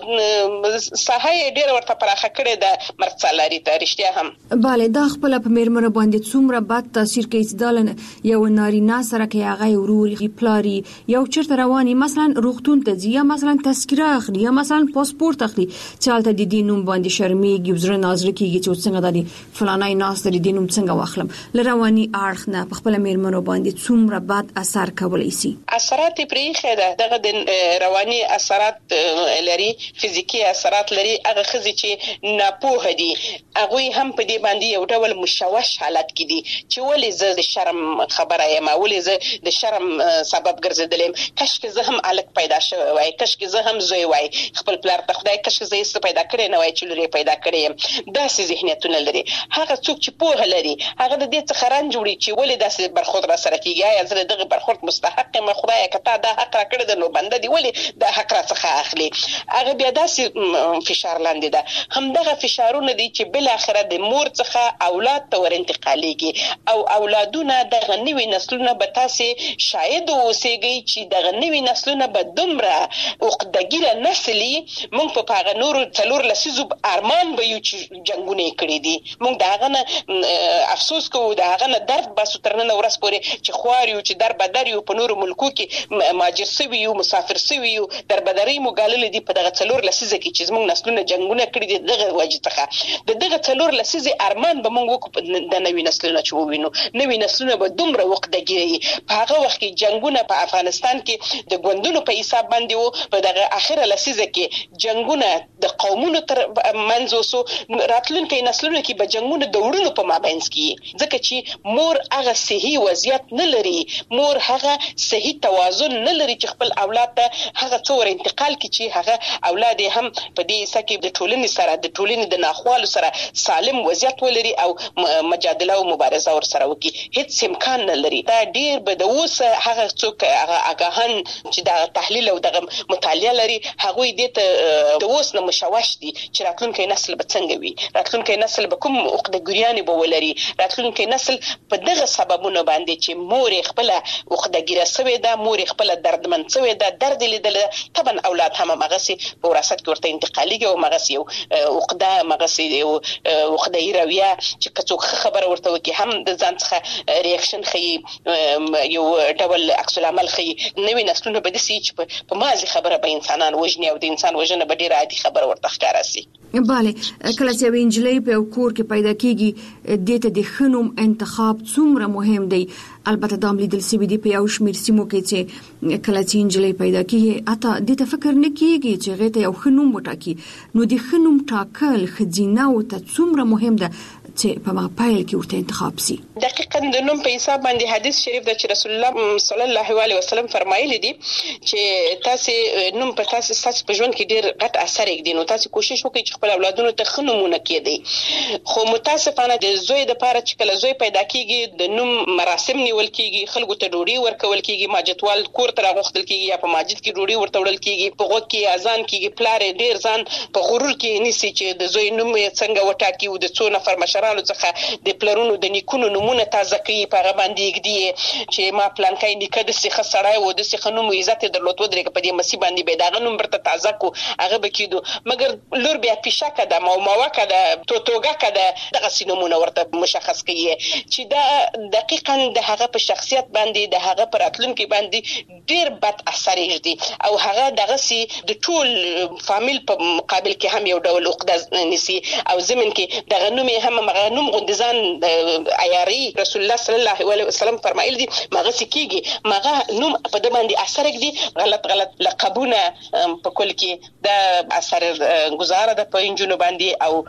Speaker 15: نو ساحه یې ډېره ورته پراخه کړې ده مرد سالاري ته. رښتیا هم
Speaker 13: بله، دا خپله په میرمنو باندې څومره بد تاثیر کوي چې دا یو نارینه سره کې هغه ورور پلاري یو چېرته رواني، مثلا روغتون ته ځي، یا مثلا تذکره اخلي، یا مثلا پاسپورت اخلي، چالته د دې نوم باندې شرمېږي، زړه نازړه کېږي چې څنګه د فلانای ناس د دې نوم څنګه واخلم. له رواني اړخ نه په خپله میرمنو باندې څومره بد اثر کولی سي.
Speaker 15: اثرات یې پرېښی ده، دغه د رواني اثرات لري، فزیکي اثرات لري. هغه ښځې چې ناپوهه دي هغوی هم په دې باندې یو ډول مشوش حالت کې دي چې ولې زه د شرم خبره یم، ولې زه د شرم سبب ګرځېدلی یم، کشکې زه هم هلک پیدا شوی وای، کشکې زه هم زوی وای، خپل پلار ته خدای کشکې زه هېڅ پیدا کړی نه وای چې لور یې پیدا کړی یم. داسې ذهنیتونه لري. هغه څوک چې پوهه لري هغه د دې څخه رنج وړي چې ولې داسې برخورد را سره کېږي، آیا زه د دغه برخورد مستحق یم، خدایه که تا دا حق را کړی ده نو بنده دې ولې دا حق را څخه اخلي. هغه بیا داسې فشار لاندې ده. همدغه فشارونه دي چې بالاخره د مور څخه اولاد ته ور انتقالېږي، او اولادونه دغه نوي نسلونه به تاسې شاید اوسېږئ چې دغه نوي نسلونه به دومره عقدهګیره نسلي، موږ په هغه نورو 4 لسیزو ارمان به یو چې جنګونه یې کړي دي، موږ د هغه نه افسوس کوو، د هغه نه درد باسو تر نن ورځ پورې چې خوار یو چې در بدر یو، په نورو ملکو کې مهاجر سوي یو، مسافر سوي یو، در بدرۍ مو ګاللې دي په دغه 4 لسیزه کې چې زموږ نسلونه جنګونه کړي دي. دغه وجې څخه د دغه 4 لسیزې ارمان به موږ وکړو د نوي نسلونه چې ووینو، نوي نسلونه به دومره وقدګي. په هغه وخت کې جنګونه په افغانستان کې د ګوندونو په حساب باندې وو، په دغه اخره لسیزه کې جنګونه د قومونو تر منځ وسو، راتلونکي نسلونو کې به جنګونه د وړونو په مابینځ کې، ځکه چې مور هغه صحي وضعیت نه لري، مور هغه صحي توازن نه لري چې خپل اولاد ته هغه څه ور انتقال کړي چې هغه اولاد هم په دې حصه کې د ټولنې سره د ټولنې د ناخوالو سره سالم وضعیت ولري او مجادله او مبارزه ور سره وکړي. هیڅ امکان نه لري. دا ډیر به د اوس هغه څوک هغه آګاهان چې د تحلیل او د مطالعه لري هغوی دې ته د اوس نه مشوش دي چې راتلونکي نسل به څنګه وي، راتلونکي نسل به کوم عقده‌ګریانې به ولري، راتلونکي نسل په دغه سببونو باندې چې مور خپل عقده‌ګیره سوې ده، مور خپل دردمن سوې ده، درد لیدل، طبعا اولاد هم مغسي په وراثت کې ورته انتقالي او مغسي او عقده مغسي او عقده‌ای رویه چې کڅوخ خبره ورته وکي هم د ځان څخه ریاکشن خي یو ډول عکس العمل خي. نوې نسلونه به د سي چې په مازي خبره به انسانان وژني او د انسان وژنه به ډیره عادي خبره ورته ښکارا سي.
Speaker 13: بله، کله چې وینجلې په کور کې پیدا کیږي دته د خنوم انتخاب څومره مهم دی. البته د عملی دل سی بي دي په یو شمیر سیمو کې چې کله چې انجلې پیدا کیږي اته دته فکر نه کیږي چې غته یو خنوم وټاکي. نو د خنوم ټاکل خزینه او ته څومره مهم ده چې په ما پایل کې ورته انتخاب سي.
Speaker 15: دقیقاً د نوم په حساب باندې حدیث شریف د رسول الله صلی الله علیه وسلم فرمایلی دي چې تاسو نوم په تاسو په ژوند کې ډیر غټ اثر کوي. نو تاسو کوشش وکړئ چې خپل اولادونو ته خنومونه کېدی. خو متاسفانه د زوی د پاره چې کله زوی پیدا کیږي د نوم مراسم نیول کیږي، خلکو ته ډوډۍ ورکول کیږي، ماجتوال کور ته راغوښتل کیږي یا په مسجد کې ډوډۍ ورته وړل کیږي، په غوږ کې اذان کیږي، پلار ډیر ځان په غرور کې نیسي چې د زوی نوم څنګه وټاکي او د څو نفر مشرانو څخه د پلرونو د نیکونو نمونه تازه کوي، په هغه باندې کېږي چې ما پلانکای نیکه د سیخه سړی و د سیخه نوم عزت درلود ودرې په دې مسی باندې به دا نوم برته تازه کو هغه بکیدو. مګر لور بیا پیشکه ده موماوکه ده توتوګه ده دغه سینمونه ورته مشخص کوي چې دا دقیقاً د هغه په شخصیت باندې د هغه پر راتلونکي باندې ډیر بد اثر یږي او هغه دغه سي د ټول فامیل په مقابل کې هم یو ډول عقده نسی او زمين کې دغه نوم هم مغه نوم غندزان عیاري. رسول الله صلی الله علیه وسلم فرمایلی دي مغه سکیږي مغه نوم په د باندې اثر کوي. غلط لقبونه په کل کې د اثر گزاره د پنځونو باندې او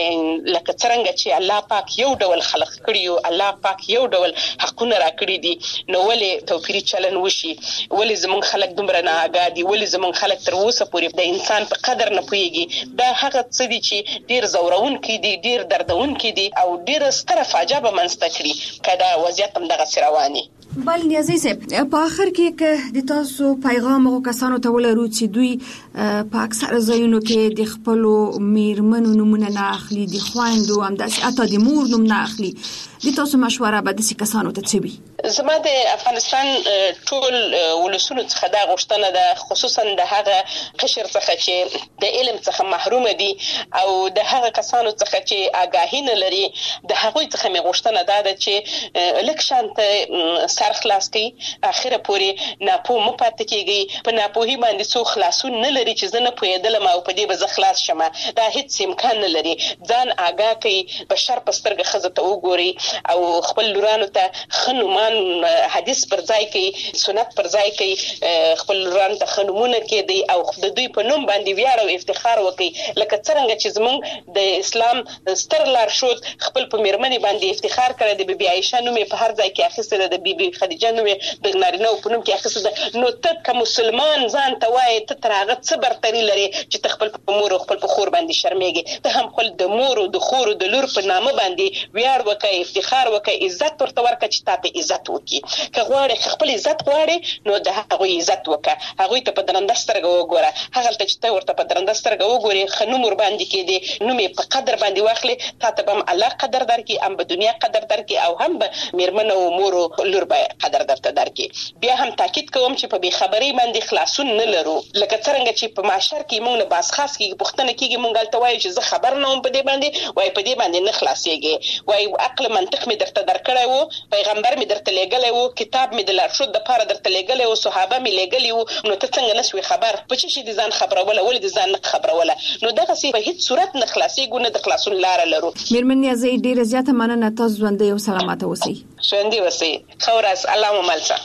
Speaker 15: لکه څنګه چې الله پاک یو ډول خلق کړیو، الله پاک یو ډول حقونه را کړی دي، نو ولې توفیری چلن وشي؟ ولې زمون خلک دومره نه آګادي؟ ولې زمون خلک تر اوسه پورې د انسان په قدر نه پوهیږي؟ دا هغه څه دي چې ډیر زورون کې دي، ډیر دردون کې دي او ډیر ستره فاجعه به منځته کړي کدا وضعیت هم دغه رواني.
Speaker 13: بل نیازي صاحب په اخر کې د تاسو پیغام او کسانو ته ولرو چې دوی په اکثر ځایونو کې د خپل میرمنو نمونه نه اخلي، د خويندو هم داسې اته د مور نوم نه اخلي. د تاسو مشوره به د کسانو ته څه وي؟
Speaker 15: زما د افغانستان ټول ولسونو څخه دا غوښتنه ده، خصوصا د هغه قشر څخه چې د علم څخه محروم دي او د هغه کسانو څخه چې آگاهی نه لري، د هغه څخه مې غوښتنه ده چې لکشانته سر خلاص کړي، اخره پورې ناپوه مو پاتې کیږي. په ناپوهي باندې څو خلاصون نه لري چې زه نه پوهېدلم او په دې به زه خلاص شمه، دا هیڅ امکان نه لري. ځان آگاه کړي، بشر په سترګه ښځه ته وګوري او خپل لورانو ته خنومان حدیث پر ځای کوي، سنت پر ځای کوي، خپل لورانو ته خنومونه کوي او د دوی په نوم باندې ویاړ او افتخار وکړي. لکه څنګه چې زمونږ د اسلام ستر لارښود خپل په میرمنې باندې افتخار کړی، د بیبي عائشه نوم په هر ځای کې اخیسته ده، د بیبي خدیجه نوم د نارینه په نوم کې اخیسته ده. نو ته که مسلمان ځان ته وایې ته تر هغه څه برتري لري چې ته خپل په مور او خپل په خور باندې شرمېږي؟ ته هم خپل د مور او د خور او د لور په نامه باندې ویاړ وکړه، افتخار وکړه، عزت ورته ورکړه چې تا ته عزت وکړي. که غواړې خپل عزت غواړې نو د هغه عزت وکړه، هغه ته په درنده سترګه وګوره. هغه ته چې ته ورته په درنده سترګه وګورې، خنوم ور باندې کېدی، نوم په قدر باندې واخلې، تا ته به الله قدر درکړي، هم په دنیا قدر درکړي او هم به میرمن او مور او لور به قدر درته درکړي. بیا هم تاکید کوم چې په بې خبرۍ باندې خلاصون نه لرو. لکه څنګه چې په معاشر کې موږ نه باس خاص کېږي، پوښتنه کېږي، موږ هلته وایو چې زه خبر نه وم په دې باندې، وایي په دې باندې نه خلاصېږي، وایي عقل منطق مې درته درکړی و، پیغمبر مې درته لېږلی و، کتاب مې د لارښود دپاره درته لېږلی و، صحابه مې لېږلي وو، نو ته څنګه نه سوې خبر؟ په څه شي د ځان خبروله؟ ولې د ځان نه خبروله؟ نو دغسې په هېڅ صورت نه خلاصېږو، نه د خلاصون لاره لرو.
Speaker 13: میرمن نیازۍ ډېره زیاته مننه، تاسو ژوندۍ او سلامته اوسئ.
Speaker 15: ژوندي اوسئ. ښه ورځ، الله مو مل شه.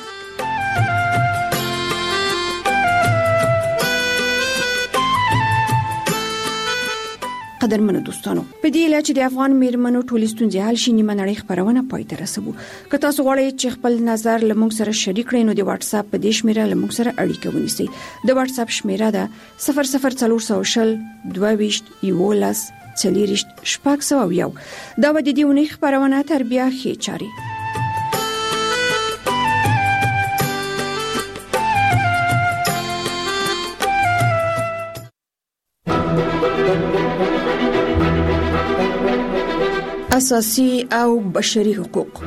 Speaker 13: قدرمنو دوستانو، په دې اله چې د افغان میرمنو ټولې ستونزې حل شي، نیمه نړۍ خبرونه پای ته رسوو. که تاسو غواړئ چې خپل نظر له موږ سره شریک کړئ نو د واتس اپ په دې شمیره له موږ سره اړیکه ونیسئ. د واتس اپ شمیره ده 00420 22 11 40 601. دا و د دې ونې خبرونه تر بیا ښې چاري. اساسي او بشري حقوق.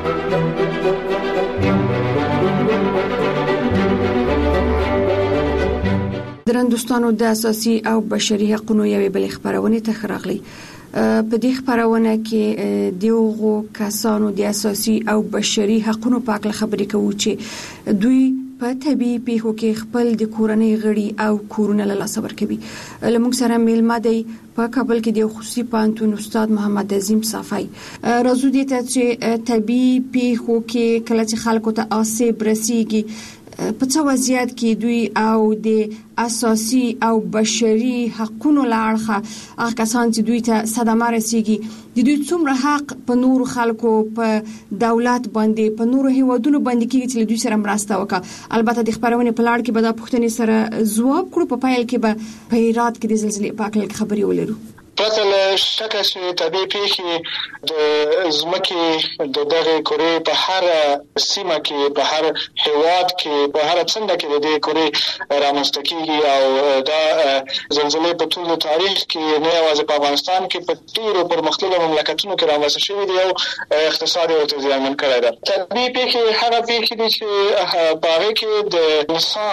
Speaker 13: درندوستانو د اساسي او بشري حقوقو یوې بل خبرونه ته خراغلي. په دې خبرونه کې دیوغو کسانو د اساسي او بشري حقوقو په اړه خبرې کوي چې دوی په طبيعي پیښو کې خپل د کورنۍ غړي او کورونه له لاسه ورکوي. لمونږ سره میلمه دی په کابل کې د خصوصي پانتون استاد محمد عظیم صافی. راځو دې ته چې طبيعي پیښو کې کله چې خلکو ته آسیب رسیږي په څه وضعیت کې دوی او د اساسي او بشري حقوقو لارخه هغه کسان چې دوی ته صدمه رسیږي د دوی څومره حق په نور خلکو په دولت باندې په نور هیوادونو باندې کې چې دوی سره مرسته وکړه. البته د خبرونه په لړ کې به دا پوښتنې سره ځواب کړو. په پایل کې به په هرات کې د زلزلې په اړه خبرې ولرو.
Speaker 16: پرته له شکه چې طبيعي پیښې د ځمکې د دغه کورې په هر سیمه کې په هر هیواد کې په هر څنډه کې د کورې رامنځته کیږي او دا زلزلې په ټول تاریخ کې نه یوازې په افغانستان کې په ډیرو پرمختللو مملکتونو کې رامنځته شوې دي او اقتصاد ورته زیانمن کړی دی. طبيعي پیښې هغه پیښې دي چې په هغه کې د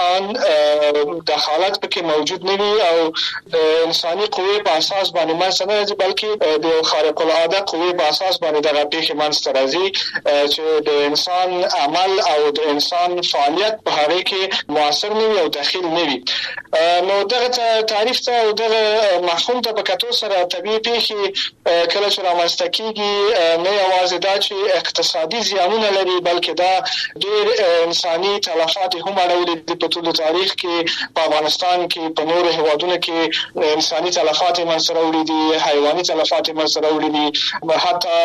Speaker 16: انسان د حالت پکې موجود نه وي او د انساني قوې په اساس باندې منځته نه راځي بلکې د خارق العاده قوې په اساس باندې دغه پیښې منځته راځي چې د انسان عمل او د انسان فعالیت په هغه کې موثر نه وي او داخل نه وي. نو دغه تعریف ته او دغه مفهوم ته په کتو سره طبيعي پیښې کله چې رامنځته کیږي نه یوازې دا چې اقتصادي زیانونه لري بلکې دا ډېر انساني تلفات هم اړولې دي. په ټول تاریخ کې په افغانستان کې په نورو هیوادونو کې انساني تلفات منځته راوړي دي، حیواني تلفات منځته راوړي دي، حتی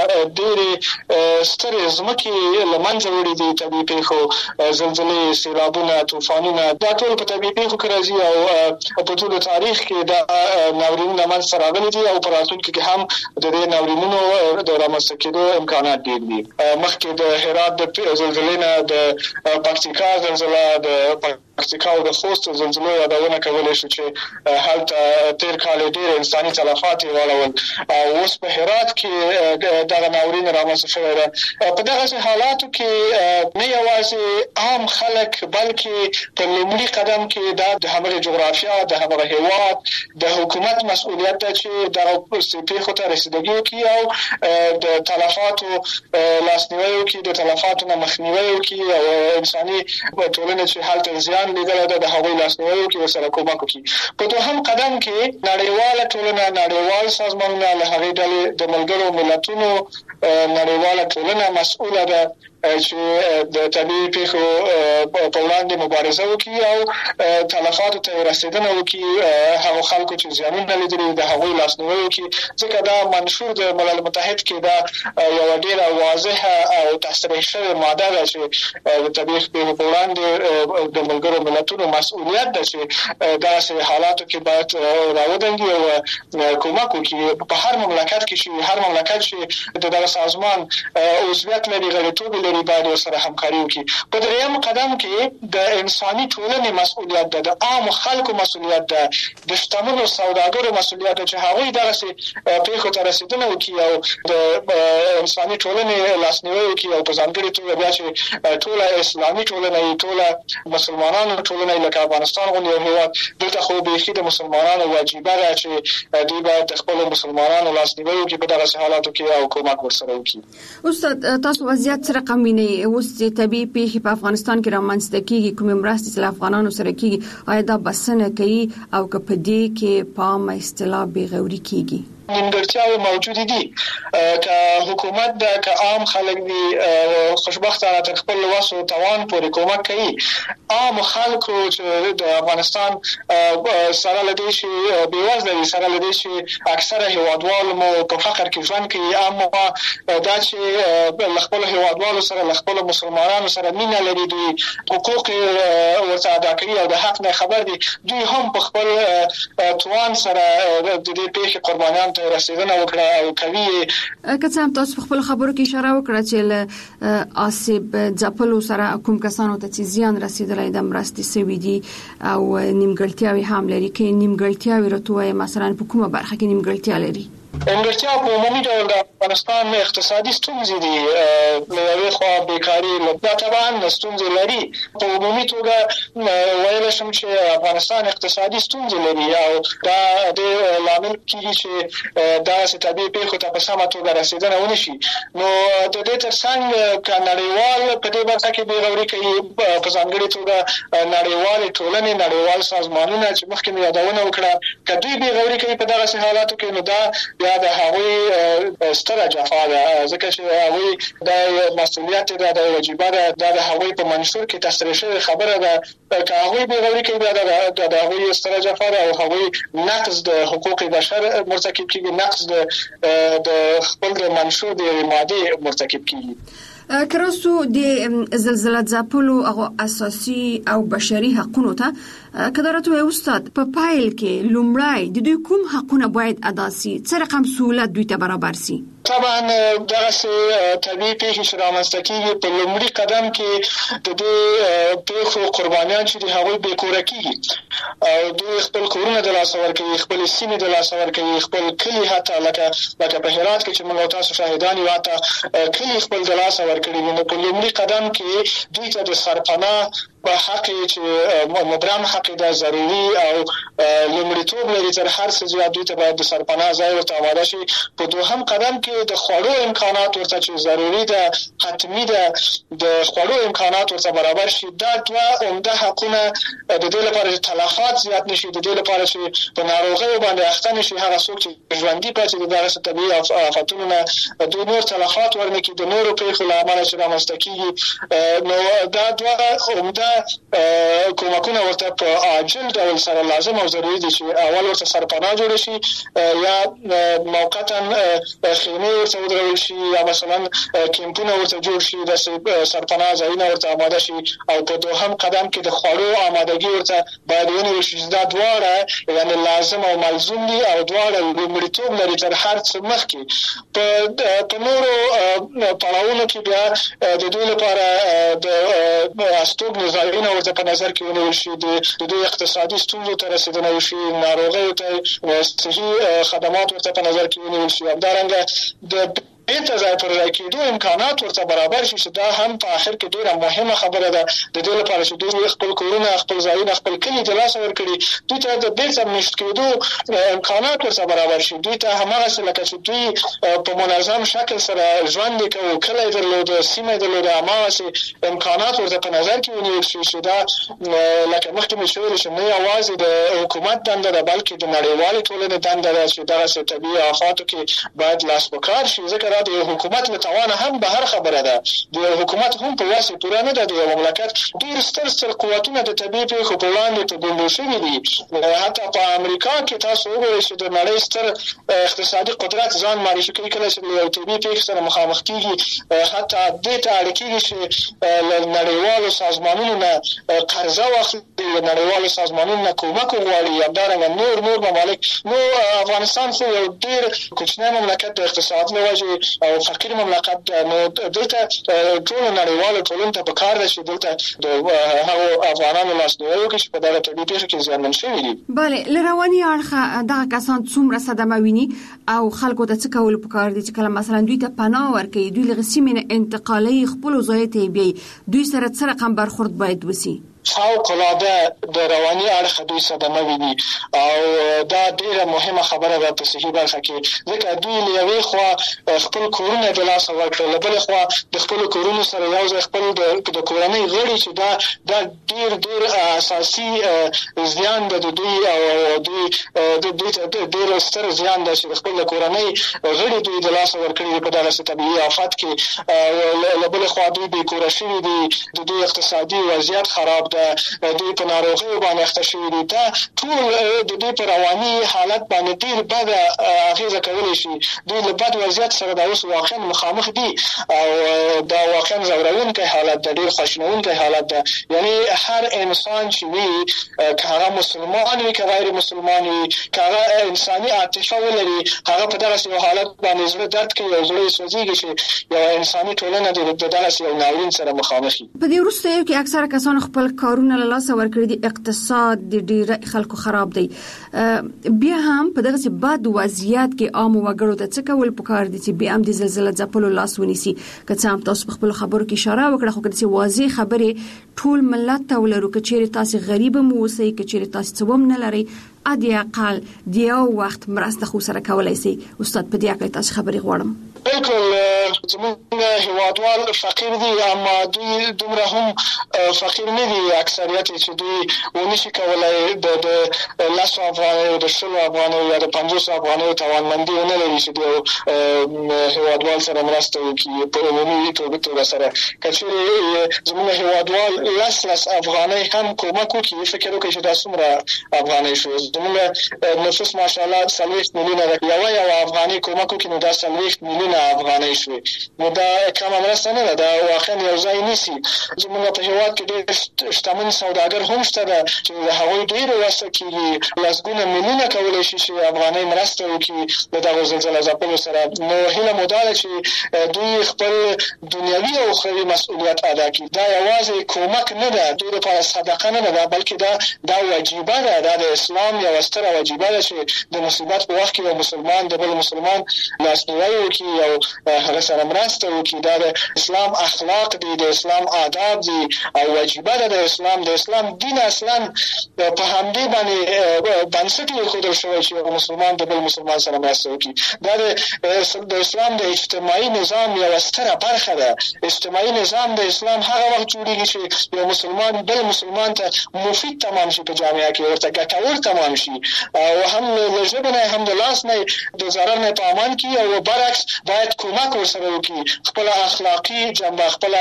Speaker 16: ډېرې سترې ځمکې له منځه وړي دي. طبيعي پیښو زلزلې، سیلابونه، طوفانونه دا ټول په طبيعي پیښو کې راځي او په ټول تاریخ کې دا ناورینونه منځته راغلي دي او په راتلونکي کې هم د دې ناورینونو د رامنځته کېدو امکانات ډېر دي. مخکې د هرات د زلزلې نه د پکتیکا زلزله، د پکتیکا او د خوست زلزلو یادونه کولای شو چې هلته تیر کال ډېر انساني تلفات واړول او اوس په هرات کې دغه ناورین رامنځته شوی دی. په دغه حالاتو کې نه یوازې عام خلک بلکې په لومړي قدم کې د هغه جغرافیا، د هغه هیواد، د حکومت مسؤلیت ده چې دغه پیښو ته رسیدګي وکړي او د تلفاتو لاسنیوي وکړي، د تلفاتو نه مخنیوي وکړي او انساني ټولنه چې هلته زیان لیدل ده د هغوی لاسنیوي وکړي او سره کومک وکړي. په دوهم قدم کې نړیواله ټولنه، نړیوال سازمانونه له هغې ډلې د ملګرو ملتونو نړیواله ټولنه مسؤله ده چې د طبيعي پیښو په وړاندې مبارزه وکړي او تلفاتو ته رسیدنه وکړي، هغو خلکو چې زیانونه لیدلي د هغوی لاسنیوي وکړي. ځکه دا منشور د ملل متحد کې دا یوه ډېره واضحه او تصریح شوې ماده ده چې د طبيعي پیښو په وړاندې د ملګرو ملتونو مسؤلیت ده چې داسې حالاتو کې باید راودنګي او کومک وکړي. په هر مملکت کې چې هر مملکت چې د دغه سازمان عضویت لري، غړیتوب لري، باید ورسره همکاري وکړي. په درېیم قدم کې د انساني ټولنې مسؤلیت ده، د عامو خلکو مسؤلیت ده، د شتمنو سوداګرو مسؤلیت ده چې هغوی دغسې پیښو ته رسیدنه وکړي او د انساني ټولنې لاسنیوي وکړي او په ځانګړې توګه بیا چې ټوله اسلامي ټولنه، ټوله مسلمانانو ټولنه لکه افغانستان غوندې یو هېواد، دلته خو بیخي د مسلمانانو واجبه ده چې دوی باید د خپلو مسلمانانو لاسنیوي وکړي په دغسې حالاتو کې او کومک ورسره وکړي.
Speaker 13: استاد، تاسو وضعیت سره وینئ اوس چې طبيعي پیښې په افغانستان کې رامنځته کیږي، کومې مرستې چې افغانانو سره کیږي، آیا دا بسنه کوي او که په دې کې په عامه اصطلاح بېغوري کیږي؟
Speaker 16: نیمګړتیاوې موجودې دي. که حکومت ده، که عام خلک دي، خوشبختانه تر خپل وس او توان پورې کومک کوي. عام خلکو چې د افغانستان سره له دې چې بېوزله دي، سره له دې چې اکثره هیوادوال مو په فقر کې ژوند کوي، اما دا چې له خپلو هیوادوالو سره، له خپلو مسلمانانو سره مینه لري، دوی حقوق ورته ادا کوي او د حق نه خبر دي، دوی هم په خپل توان سره د دې پیښې قربانیان رسیدنه وکړه او کوي.
Speaker 13: که څه هم تاسو په خپل خبرو کې اشاره وکړه چې له آسیب ځپلو سره کوم کسانو ته چې زیان رسیدلی د مرستې سوي دي او نیمګړتیاوې هم لري، کې نیمګړتیاوې راته وایي مثلا په کومه برخه کې نیمګړتیا لري؟
Speaker 16: انګړتیا په عمومي ډول د افغانستان اقتصادي ستونزې دي. له یوې خوا بیکاري دا طبعا ستونزې لري. په عمومي توګه ویلی شم چې افغانستان اقتصادي ستونزې لري او دا د لامل کېږي چې داسې طبیعي پیښو ته په سمه توګه رسېدنه ونه شي. نو د دې تر څنګ که نړیوال په دې برخه کې بېغوري کوي، په ځانګړې توګه نړیوالې ټولنې، نړیوال سازمانونه چې مخکې مې یادونه وکړه، که دوی بېغوري کوي په دغسې حالاتو کې، نو دا بیا د هغوی ستره جفا ده، ځکه چې هغوی دا مسؤلیت ده، دا وجیبه ده، دا د هغوی په منشور کې تصریح شوې خبره ده. که هغوی بېغوري کوي بیا د هغوی ستره جفا ده او هغوی نقض د حقوق بشر مرتکب کېږي، نقض د خپل د منشور د یوې مادې مرتکب کېږي.
Speaker 13: کراسو د زلزلې ځپلو او اساسي او بشري حقوقو ته کدارته استاد په پایل کې لومړی د دوی کوم حقونه باید ادا شي، څه رقم سہولت دوی ته برابر شي؟
Speaker 16: طبعا دغسې طبیعي پیښې چې رامنځته کېږي په لومړي قدم کې د دې پیښو قربانیان چې دي هغوی بېکوره کېږي او دوی خپل کورونه د لاسه ورکوي، خپلې سیمې د لاسه ورکوي، خپل کلي حتی لکه په هرات کې چې موږ او تاسو شاهدان یو، حتی کلي خپل د لاسه ورکړي دي. نو په لومړي قدم کې دوی ته د سرپناه په حق چې مبرم حق ده ضروري او لومړیتوب لري، تر هر څه زیات دوی ته باید د سرپناه ځای ورته آماده شي. په دوهم قدم کې د خوړو امکانات ورته چې ضروري ده، حتمي ده، د خوړو امکانات ورته برابر شي. دا دوه عمده حقونه د دې لپاره چې تلفات زیات نشي، د دې لپاره چې په ناروغیو باندې اخته نشي هغه څوک چې ژوندي پاتې دي دغسې طبیعي آفتونو نه، دوی نور تلفات ورنه کړي د نورو پیښو له امله چې رامنځته کېږي. نو دا دوه عمده کومکونه ورته په عاجل ډول سره لازم او ضروري دي چې اول ورته سرپناه جوړ شي یا موقتا خیمې ورته ودرول شي یا مثلا کیمپونه ورته جوړ شي، د سرپناه ځایونه ورته آماده شي. او په دوهم قدم کې د خوړو آمادګي ورته باید ونیول شي. دا دواړه یعنې لازم او ملزوم دي او دواړه لومړیتوب لري تر هر څه مخکې. په نورو پړاوونو کې بیا د دوی لپاره د استوګنې ځایونه ورته په نظر کې ونیول شي، د دوی اقتصادي ستونزو ته رسېدنه وشي، ناروغیو ته صحي خدمات ورته په نظر کې ونیول شي. همدارنګه د بیرته ځای پر ځای کېدو امکانات ورته برابر شي، چې دا هم په آخر کې ډېره مهمه خبره ده د دې لپاره چې دوی خپل کورونه، خپل ځایونه، خپل کلي د لاسه ورکړي، دوی ته د بیرته مېشت کېدو امکانات ورته برابر شي. دوی ته هماغسې لکه چې دوی په منظم شکل سره ژوند یې کوو، کلی یې درلوده، سیمه یې درلوده، هماغسې امکانات ورته په نظر کې ونیول شي چې دا لکه مخکې مې ویلي چې نه یوازې د حکومت دنده ده بلکې د نړیوالې ټولنې دنده ده چې دغسې طبیعي آفاتو کې باید لاس په کار شي. ځکه دا د یو حکومت له توانه هم بهر خبره ده. د یو حکومت هم په واسې پوره نه ده. د یو مملکت ډېر ستر قوتونه د طبیعي پیښو په وړاندې په ګونډو شوي دي. حتی په امریکا کې تاسو وګورئ چې د نړۍ ستر اقتصادي قدرت ځان معرفي کوي کله چې له یو طبیعي پیښې سره مخامخ کېږي، حتی دې ته اړ کېږي چې له نړیوالو سازمانونو نه قرضه واخلي، له نړیوالو سازمانونو نه کومک وغواړي. همدارنګه نور ممالک. نو افغانستان خو یو ډېر کوچنی مملکت د اقتصاد له وجې او فقیر مملکت ده. نو دلته ټولو نړیوالو ټولنو ته پکار ده چې دلته د هغو افغانانو لاسنیوی وکړي چې په دغه طبیعي پیښو کې زیانمن شوي دي.
Speaker 13: بله، له رواني اړخه دغه کسان څومره صدمه ویني او خلکو ته څه کول پکار دي چې کله مثلا دوی ته پناه ورکوي، دوی له سیمې نه انتقالوي، خپلو ځایو ته یې بیایي، دوی سره څه رقم برخورد باید وشي؟
Speaker 16: فوق‌العاده د رواني اړخه دوی صدمه ویني او دا ډېره مهمه خبره ده په صحي برخه کې، ځکه دوی له یوې خوا خپل کورونه د لاسه ورکړل، له بلې خوا د خپلو کورونو سره یو ځای خپل د کورنۍ غړي چې دا ډېر اساسي زیان ده د دوی او دوی ته ډېر ستر زیان ده چې خپل د کورنۍ غړي دوی د لاسه ورکړي په دغسې طبیعي آفت کې. له بلې خوا دوی بېکوره شوي دي، د دوی اقتصادي وضعیت خراب ده، دوی په ناروغیو باندې اخته شوي دي. دا ټول د دوی په رواني حالت باندې ډېر بده اغېزه کولی شي. دوی له بد وضعیت سره دا اوس واقعا مخامخ دي او دا واقعا ځورونکی حالت ده، ډېر خواشینونکی حالت ده. یعنې هر انسان چې وي، که هغه مسلمان وي که غیر مسلمان وي، که هغه انساني عاطفه ولري، هغه په دغسې یو حالت باندې زړه درد کوي او زړه یې سوځېږي چې یوه انساني ټولنه د دغسې یو ناورین سره مخامخ وي.
Speaker 13: په دې وروستیو کې اکثره کسان خپل کارونه له لاسه ورکړي دي، اقتصاد د ډېر خلکو خراب دی. بیا هم په دغه بد وضعیت کې عام وګړو ته څه کول پکار دي چې بیا هم د زلزلې ځپلو لاس ونیسي؟ که څه هم تاسو په خپل خبرو کې اشاره وکړه، خو که واضح خبرې ټول ملت ته ولرو، که چیرې تاسو غریب مو اوسئ، که چیرې تاسو څه هم نه لرئ، ادي اقل د یو وخت مرسته خو سره کولای شي. استاد په دې اړه تاسو خبرې غواړم.
Speaker 16: بالکل زموږ هیوادوال فقیر دي، اما دوی دومره هم فقیر نه دي. اکثریت چې دوی ونشي کولای د لاسو افغانیو، د شلو افغانیو یا د 50 افغانیو توانمندي نه لري چې د هیوادوال سره مرسته وکړي په عمومي توګه سره. کچېرې زموږ هیوادوال لس افغانۍ هم کومک وکړي، فکر وکړي چې دا څومره افغانۍ شو. زموږ نفوس ماشاءالله 40 میلیونه ده، یو افغانۍ کومک وکړي نو دا 40 میلیونه افغانۍ شوې. نو دا کومه مرسته نه ده، دا واقعا یو ځای نیسي. زموږ په هیواد کې ډېر شتمن سوداګر هم شته ده چې د هغوی ډېر وسه کېږي لسګونه میلیونه کولی شي چې افغانۍ مرسته وکړي د دغو زلزله ځپلو سره. نو هیله مو دا ده چې دوی خپل دنیوي او اخروي مسؤلیت ادا کړي. دا یوازې کومک نه ده، دوی لپاره صدقه نه ده، بلکې دا وجیبه ده. دا د اسلام یوه ستره وجیبه ده چې د مصیبت په وخت کې یو مسلمان د بل مسلمان لاسنیوی وکړي او هغه سره مرسته وکړي. دا د اسلام اخلاق دي، د اسلام آداب دي او وجیبه ده د اسلام. د اسلام دین اصلا په همدې باندې بنسټ ایښودل شوی چې یو مسلمان د بل مسلمان سره مرسته وکړي. دا د اسلام د اجتماعي نظام یوه ستره برخه ده. اجتماعي نظام د اسلام هغه وخت جوړېږي چې یو مسلمان بل مسلمان ته مفید تمام شي، په جامعه کې ورته ګټور تمام شي، او هم له ژبې نه هم د لاس نه د ضرر نه په امان کې، او برعکس باید کومک ورسره وکړي. خپل اخلاقي جنبه، خپل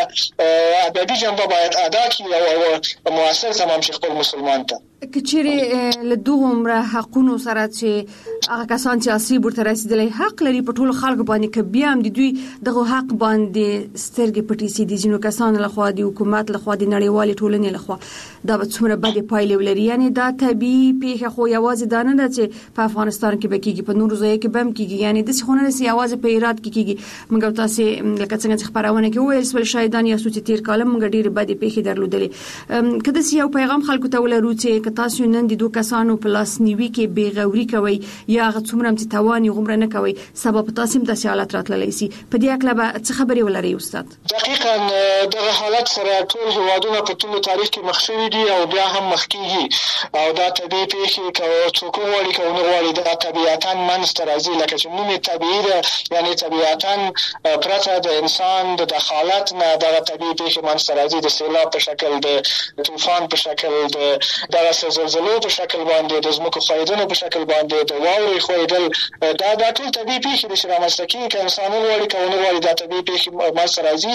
Speaker 16: ادبي جنبه باید ادا کړي او مؤثر تمام شي خپل مسلمان ته.
Speaker 13: که چیرې له دومره حقونو سره چې هغه کسان چې اصلي ورته رسیدلی حق لري په ټولو خلکو باندې، که بیا هم د دوی دغه حق باندې سترګې پټې سي د ځینو کسانو لخوا، د حکومت لخوا، د نړیوالې ټولنې لخوا، دا به څومره بدې پایلې ولري. یعنې دا طبیعي پیښه خو یوازې دا نه ده چې په افغانستان کې به کېږي، په نورو ځایو کې به هم کېږي. یعنې داسې خو نه ده چې یوازې په هرات کې کېږي. موږ او تاسې لکه څنګه چې خپرونه کې وویل شول، شاهدان یاستو چې تېر کال موږ ډېرې بدې پیښې درلودلې. که داسې یو پیغام خلکو ته ولرو چې تاسو نن د دوه کسانو په لاسنیوي کې بېغوري کوئ یا هغه څومره چې توان یې غومره نه کوئ، سبا په تاسو هم داسې حالت راتللی شي. په دې هکله به څه خبرې ولرئ استاد؟
Speaker 16: دقیقاً دغه حالت سره ټول هیوادونه په ټول تاریخ کې مخ شوي دي او بیا هم مخ کېږي. او دا طبیعي پیښې که څوک وغواړي که ونه غواړي دا طبیعتاً منځته راځي. لکه چې نوم یې طبیعي ده، یعنې طبیعتاً پرته د انسان د دخالت نه دغه طبیعي پیښې منځته راځي. د سیلاب په شکل، د طوفان په شکل، د دغسې زلزلو په شکل باندې، د ځمکو ښویدنو په شکل باندې، د واورې ښویدل، دا ټول طبیعي پیښې دي چې رامنځته کېږي. که انسان وغواړي که ونه غواړي دا طبیعي پیښې منځته راځي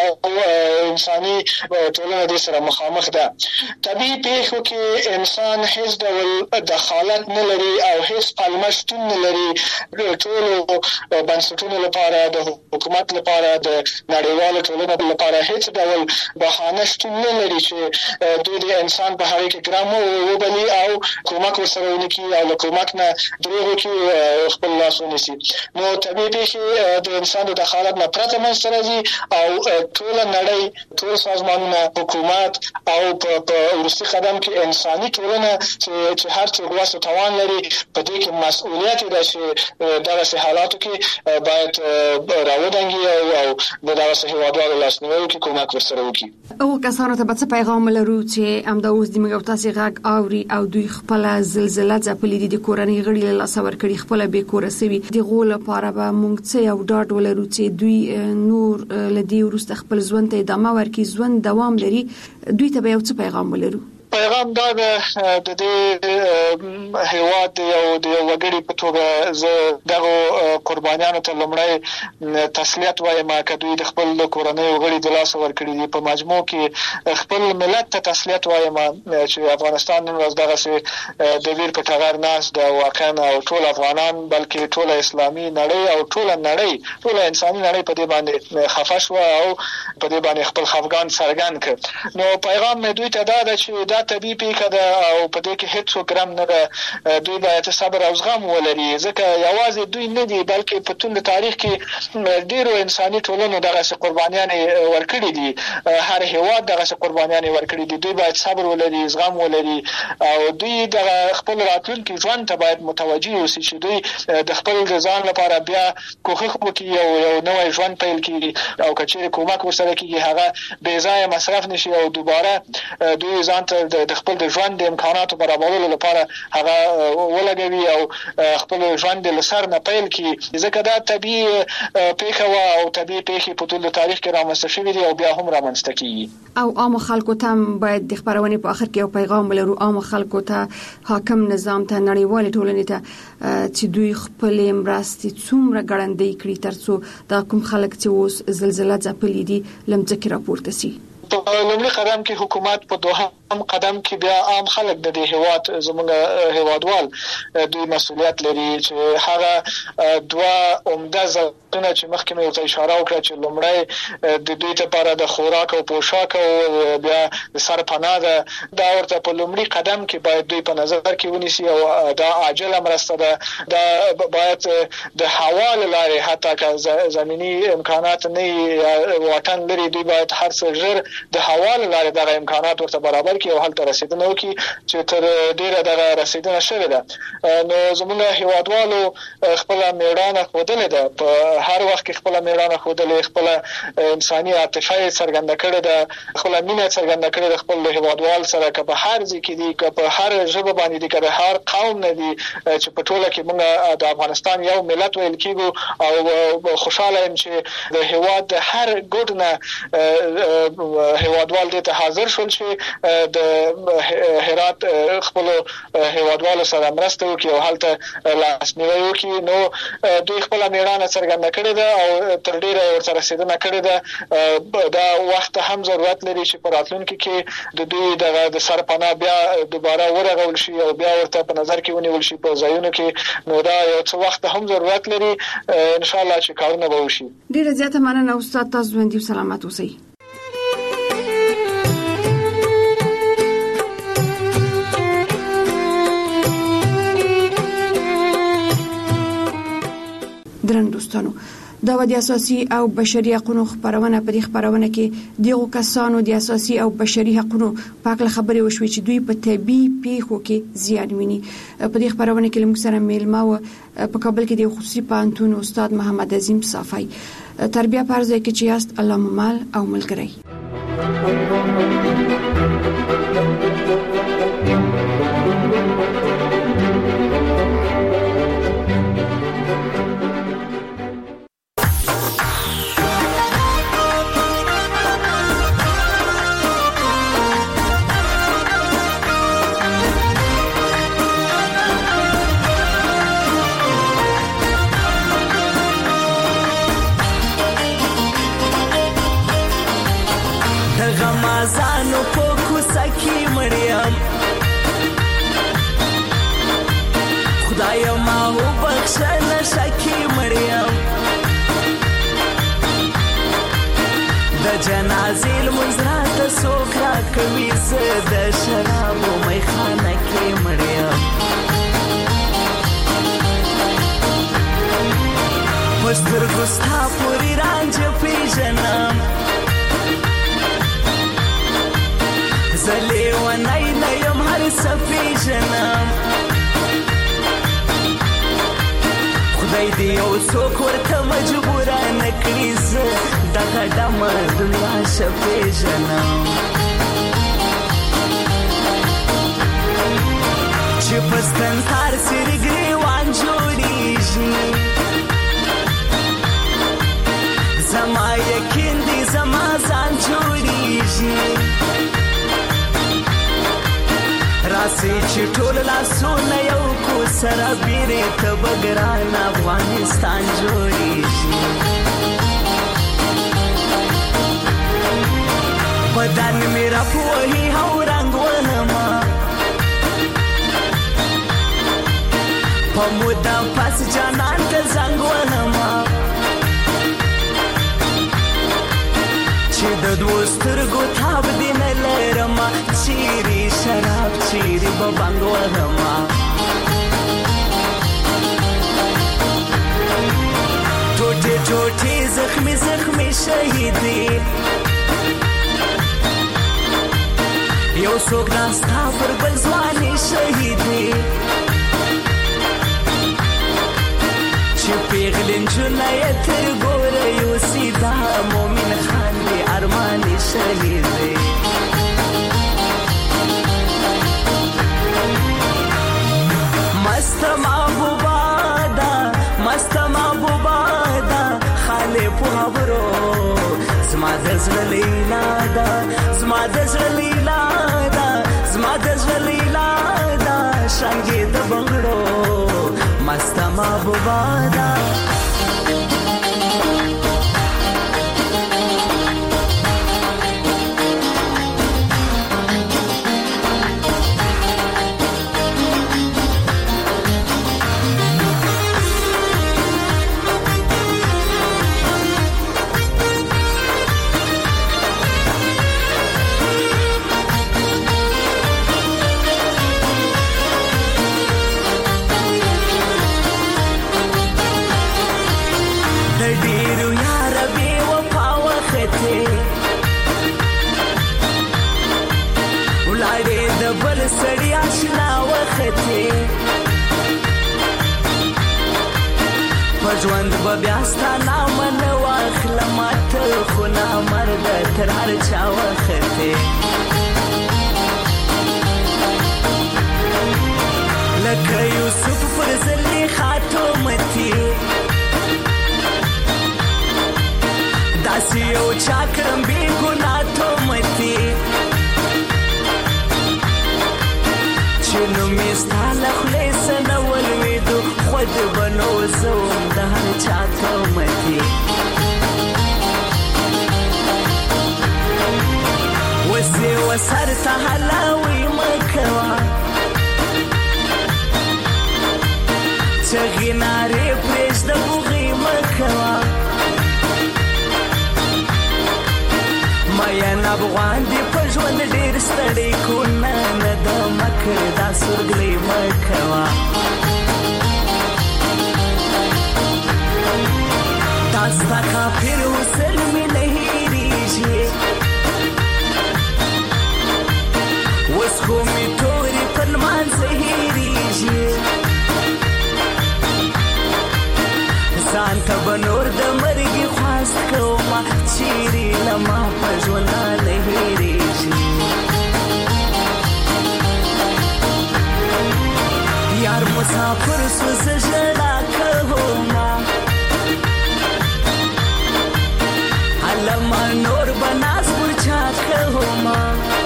Speaker 16: او انساني ټولنه دې سره مخامخ ده. طبیعي پیښو کې انسان هیڅ ډول دخالت نه لري او هیڅ پلمه شتون نه لري. ټولو بنسټونو لپاره، د حکومت لپاره، د نړیوالو ټولنو لپاره هیڅ ډول بهانه شتون نه لري چې دوی د انسان په هغې کې ګرم وبلي او کومک ورسره ونه کړي او له کومک نه دروغ وکړي، خپل لاس ونیسي. نو طبیعي پیښې د انسان د دخالت نه پرته منځته راځي او ټوله نړۍ، ټول سازمانونه، حکومت او په وروستي قدم کې انساني ټولنه چې هر څوک وس او توان لري، په دې کې مسؤلیت ده چې دغسې حالاتو کې باید راودنګي او د دغسې هیوادوالو لاسنیوی وکړي، کومک ورسره وکړي.
Speaker 13: هغو کسانو ته به څه پیغام لرو چې همدا اوس د موږ او تاسې غږ اوري او دوی خپله زلزله ځپلې دي، د کورنۍ غړي له لاسه ورکړي، خپله بېکوره سوي، د هغو لپاره به موږ څه یو ډاډ ولرو چې دوی نور له دې وروسته خپل ژوند ته ادامه ورکړي، ژوند دوام لري، دوی ته به یو څه پیغام ولرو؟
Speaker 16: پیغام دا ده د دې هیواد د یو وګړي په توګه زه دغو قربانیانو ته لومړی تسلیت وایم که دوی د خپل کورنۍ غړي د لاسه ورکړي دي. په مجموع کې خپل ملت ته تسلیت وایم چې افغانستان نن ورځ دغسې د ویر په ټغر ناست ده واقعا، او ټول افغانان بلکې ټوله اسلامي نړۍ او ټوله نړۍ، ټوله انساني نړۍ په دې باندې خفه شوه او په دې باندې خپل خفګان څرګند کړ. نو پیغام مې دوی ته دا ده چې دا طبيعي پیښه ده او په دې کې هیڅ ګرام نه ده. دوی باید صبر او زغم ولري، ځکه یوازې دوی نه دي بلکې په ټول تاریخ کې ډیرو انساني ټولنو دغه قربانیانې ورکړي دي. هر هیواد دغه قربانیانې ورکړي دي. دوی باید صبر ولري، زغم ولري او دوی د خپل راتلونکي ژوند ته باید متوجه اوسي چې دوی د خپل ځان لپاره بیا کوښښ وکړي او یو نوی ژوند پیل کړي او که چیرې کومک ورسره کېږي هغه بې ځایه مصرف نشي او دوباره دوی ځان ته د خپل د ژوند د امکاناتو برابرولو لپاره هغه ولګوي او خپل ژوند له سر نه پیل کړي، ځکه دا طبیعي پیښه وه او طبیعي پیښې په ټول تاریخ کې رامنځته شوي دي او بیا هم رامنځته کېږي.
Speaker 13: او عام خلکو ته باید د خبرونې په آخر کې یو پیغام ولرو، عام خلکو ته، حاکم نظام ته، نړیوال ټولنې ته چې دوی خپل مرستې څومره ګړندۍ کړي ترڅو دا کوم خلک چې اوس زلزلہ ځپلي دي لمځکې راپورته سي.
Speaker 16: په لومړي قدم کې حکومت، په دوهم قدم کې بیا عام خلک د دې هیواد زموږ هیوادوال دوی مسؤلیت لري چې هغه دوه عمده ضرورتونه چې مخکې مې ورته اشاره وکړه چې لومړی د دوی لپاره د خوراک او پوشاک او بیا د سرپناه ده، دا ورته په لومړي قدم کې باید دوی په نظر کې ونیسي او دا عاجله مرسته ده. دا باید د هوا له لارې حتی که زمینی امکانات نه واټن لري دوی باید هر څه ژر د هوا له لارې دغه امکانات ورته برابر کړي او هلته رسیدنه وکړي چې تر ډیره دغه رسیدنه شوې ده. نو زموږ هیوادوالو خپله مېړانه ښودلې ده، په هر وخت کې خپله مېړانه ښودلې، خپله انساني عاطفه یې څرګنده کړې ده، خپله مینه څرګنده کړې ده خپل هیوادوال سره، که په هر ځای کې دي، که په هر ژبه باندې دي، که د هر قوم نه دي، چې په ټوله کې موږ د افغانستان یو ملت ویل کېږو او خوشحاله یم چې د هیواد د هر ګوټ نه هیوادوال دې ته حاضر شول چې د هرات خپل هیوادوالو سره مرسته وکړي او هلته لاسنیوی وکړي. نو دوی خپل میړانه څرګنده کړې ده او تر ډیره ورته رسیدنه کړې ده. دا وخت هم ضرورت لري چې په راتلونکي کې د دوی د سرپناه بیا دوباره ورغول شي او بیا ورته په نظر کې ونیول شي په ځایونو کې. نو دا یو څه وخت هم ضرورت لري، ان شاء الله چې کارونه به وشي.
Speaker 13: ډیره زیاته مننه استاد، تاسو ژوندي سلامت اوسئ. درنو دوستانو، دا د اساسي او بشري حقوقو خبرونه په دې خبرونه کې دغه کسانو د اساسي او بشري حقوقو په اړه خبرې وشوي چې دوی په طبي پیښو کې زیان ویني. په دې خبرونه کې موږ سره میلمه و په کابل کې د خصوصي پوهنتون استاد محمد عظیم صافی. تربیه پرځای کې چې یاست الله مال او ملګری.
Speaker 19: غمازانو په کوڅه کې مریم خدای ما وبخښه نشه کې مریم د جنازې لمونځ راته څوک راکوي زه د شرابو میخانه کې مریم په سترګو ستا پورې رانجه پېژنم زلی و نای نیم هر سفی جنم خدای دی او څوک ورته مجبوره نکړي زه دغه ډمه دنیا شفی جنم چې پستن تار سری ګریوان جوړیږي زما یقین دی زما ځان جوړیږي راسي چې ټول لاسونه یو کو سره بیره ته بګران افغانستان جوړیږي بدن میرا پوهی هو رنگ ونما پمودا پس جانان ته زنګ ونما چې د دوسترګو تاب دین لرم چیرې شر به بنګ وهما ټوټې ټوټې زخمي زخمي شهیدې یو څوک ناستا پر بل ځواني شهیدې چې پیغلې نجونه یې تر ګوره یوسي دا مومن خان دې ارماني شهیدې مست محبوبه ده مست محبوبه ده خاله په خبرو زما د زړه لیلا ده زما د زړه لیلا ده زما د زړه لیلا ده شانګې د بنګړو مست محبوبه ده سړی آشنا وختې په ژوند به بیا ستا نامه نه واخلم ته خو نامرده تر هر چا وختې لکه یوسف پر زلیخا تومتې داسې یو چا کړم بې ګناه تومتې نو میستا لخلی سنه ولویدو خود بنو زوم د هر چا تومتې وسې وسر ته هلاوی مه کوه چغې نارې پرېږده بوغې مه کوه مین افغان دی په ژوند ډېر ستړی کو نه نه د مکر دا سورګلې مه کوه دا ستا کافر حسن مې نه هېرېږي اوس خو مې تورې په لمانځه هېرېږي ځان ته به نور د مرګي خواست کومه چیرې له ما په ژوندانه هېرېږي یار مسافر سو زه ژړا کومه هلمه نور به ناز ورچا کومه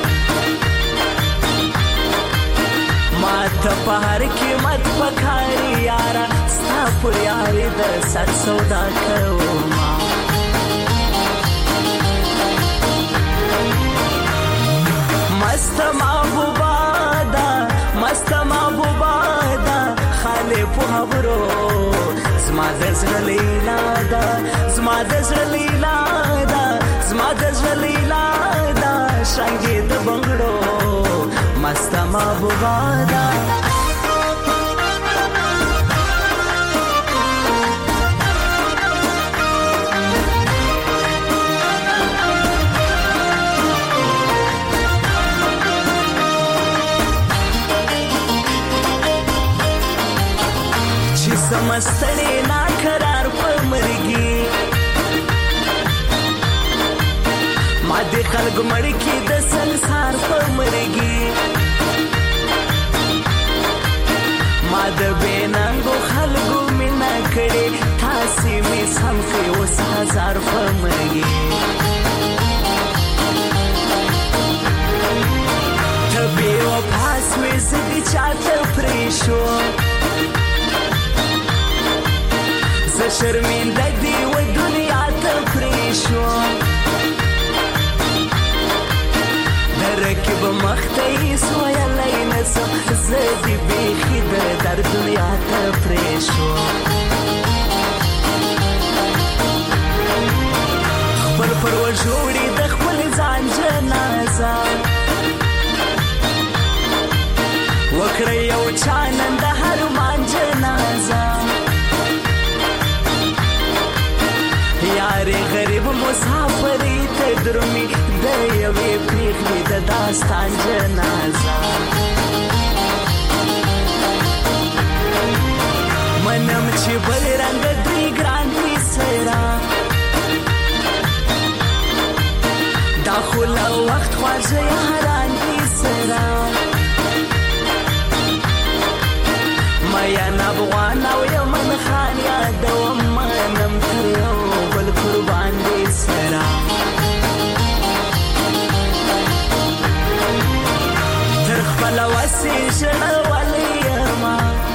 Speaker 19: ما ته په هر قیمت پکاري یاره ستا پر یارې د سر سودا کومه مست محبوبه ده مست محبوبه ده خاله په خبرو زما د زړه لیلا ده زما د زړه لیلا ده زما د زړه لیلا ده شانګې د بنګړو مست محبوبه ده سمستړې ناقرار په مرګي ما دې خلک مړ کې د سنسار په مرګي ما د بېننګو خلکو مینا کړې تاسې مې سم کې اوس هزار په مرګي ته بې وفا سوې زه دې چاته پرېښو زه شرمنده دې و دنیا ته پرېښوم د رقیب مخ ته هېڅ ویلی نه شم زه دې بیخي د در دنیا ته پرېښوم خپل پر وژوړي د خپل ځان جنازه چانند هر مانجنازا یار غریب مسافری ته درمی د یوې پیغلې د داستان جنازه منم چې بل رنگ دی ګران دي سره دا خو له وخت خواږه یاران دي سره میا افغان او یمن خان یادوم منم تر یو بل قربان دي سره تر خپل وسې ژړولې ما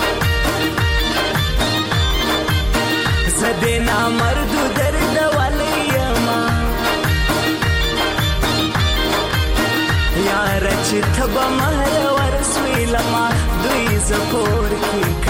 Speaker 19: زه نامردو درد ولې ما یار چې ته به مهر ورسوې لما دوی زه کور کې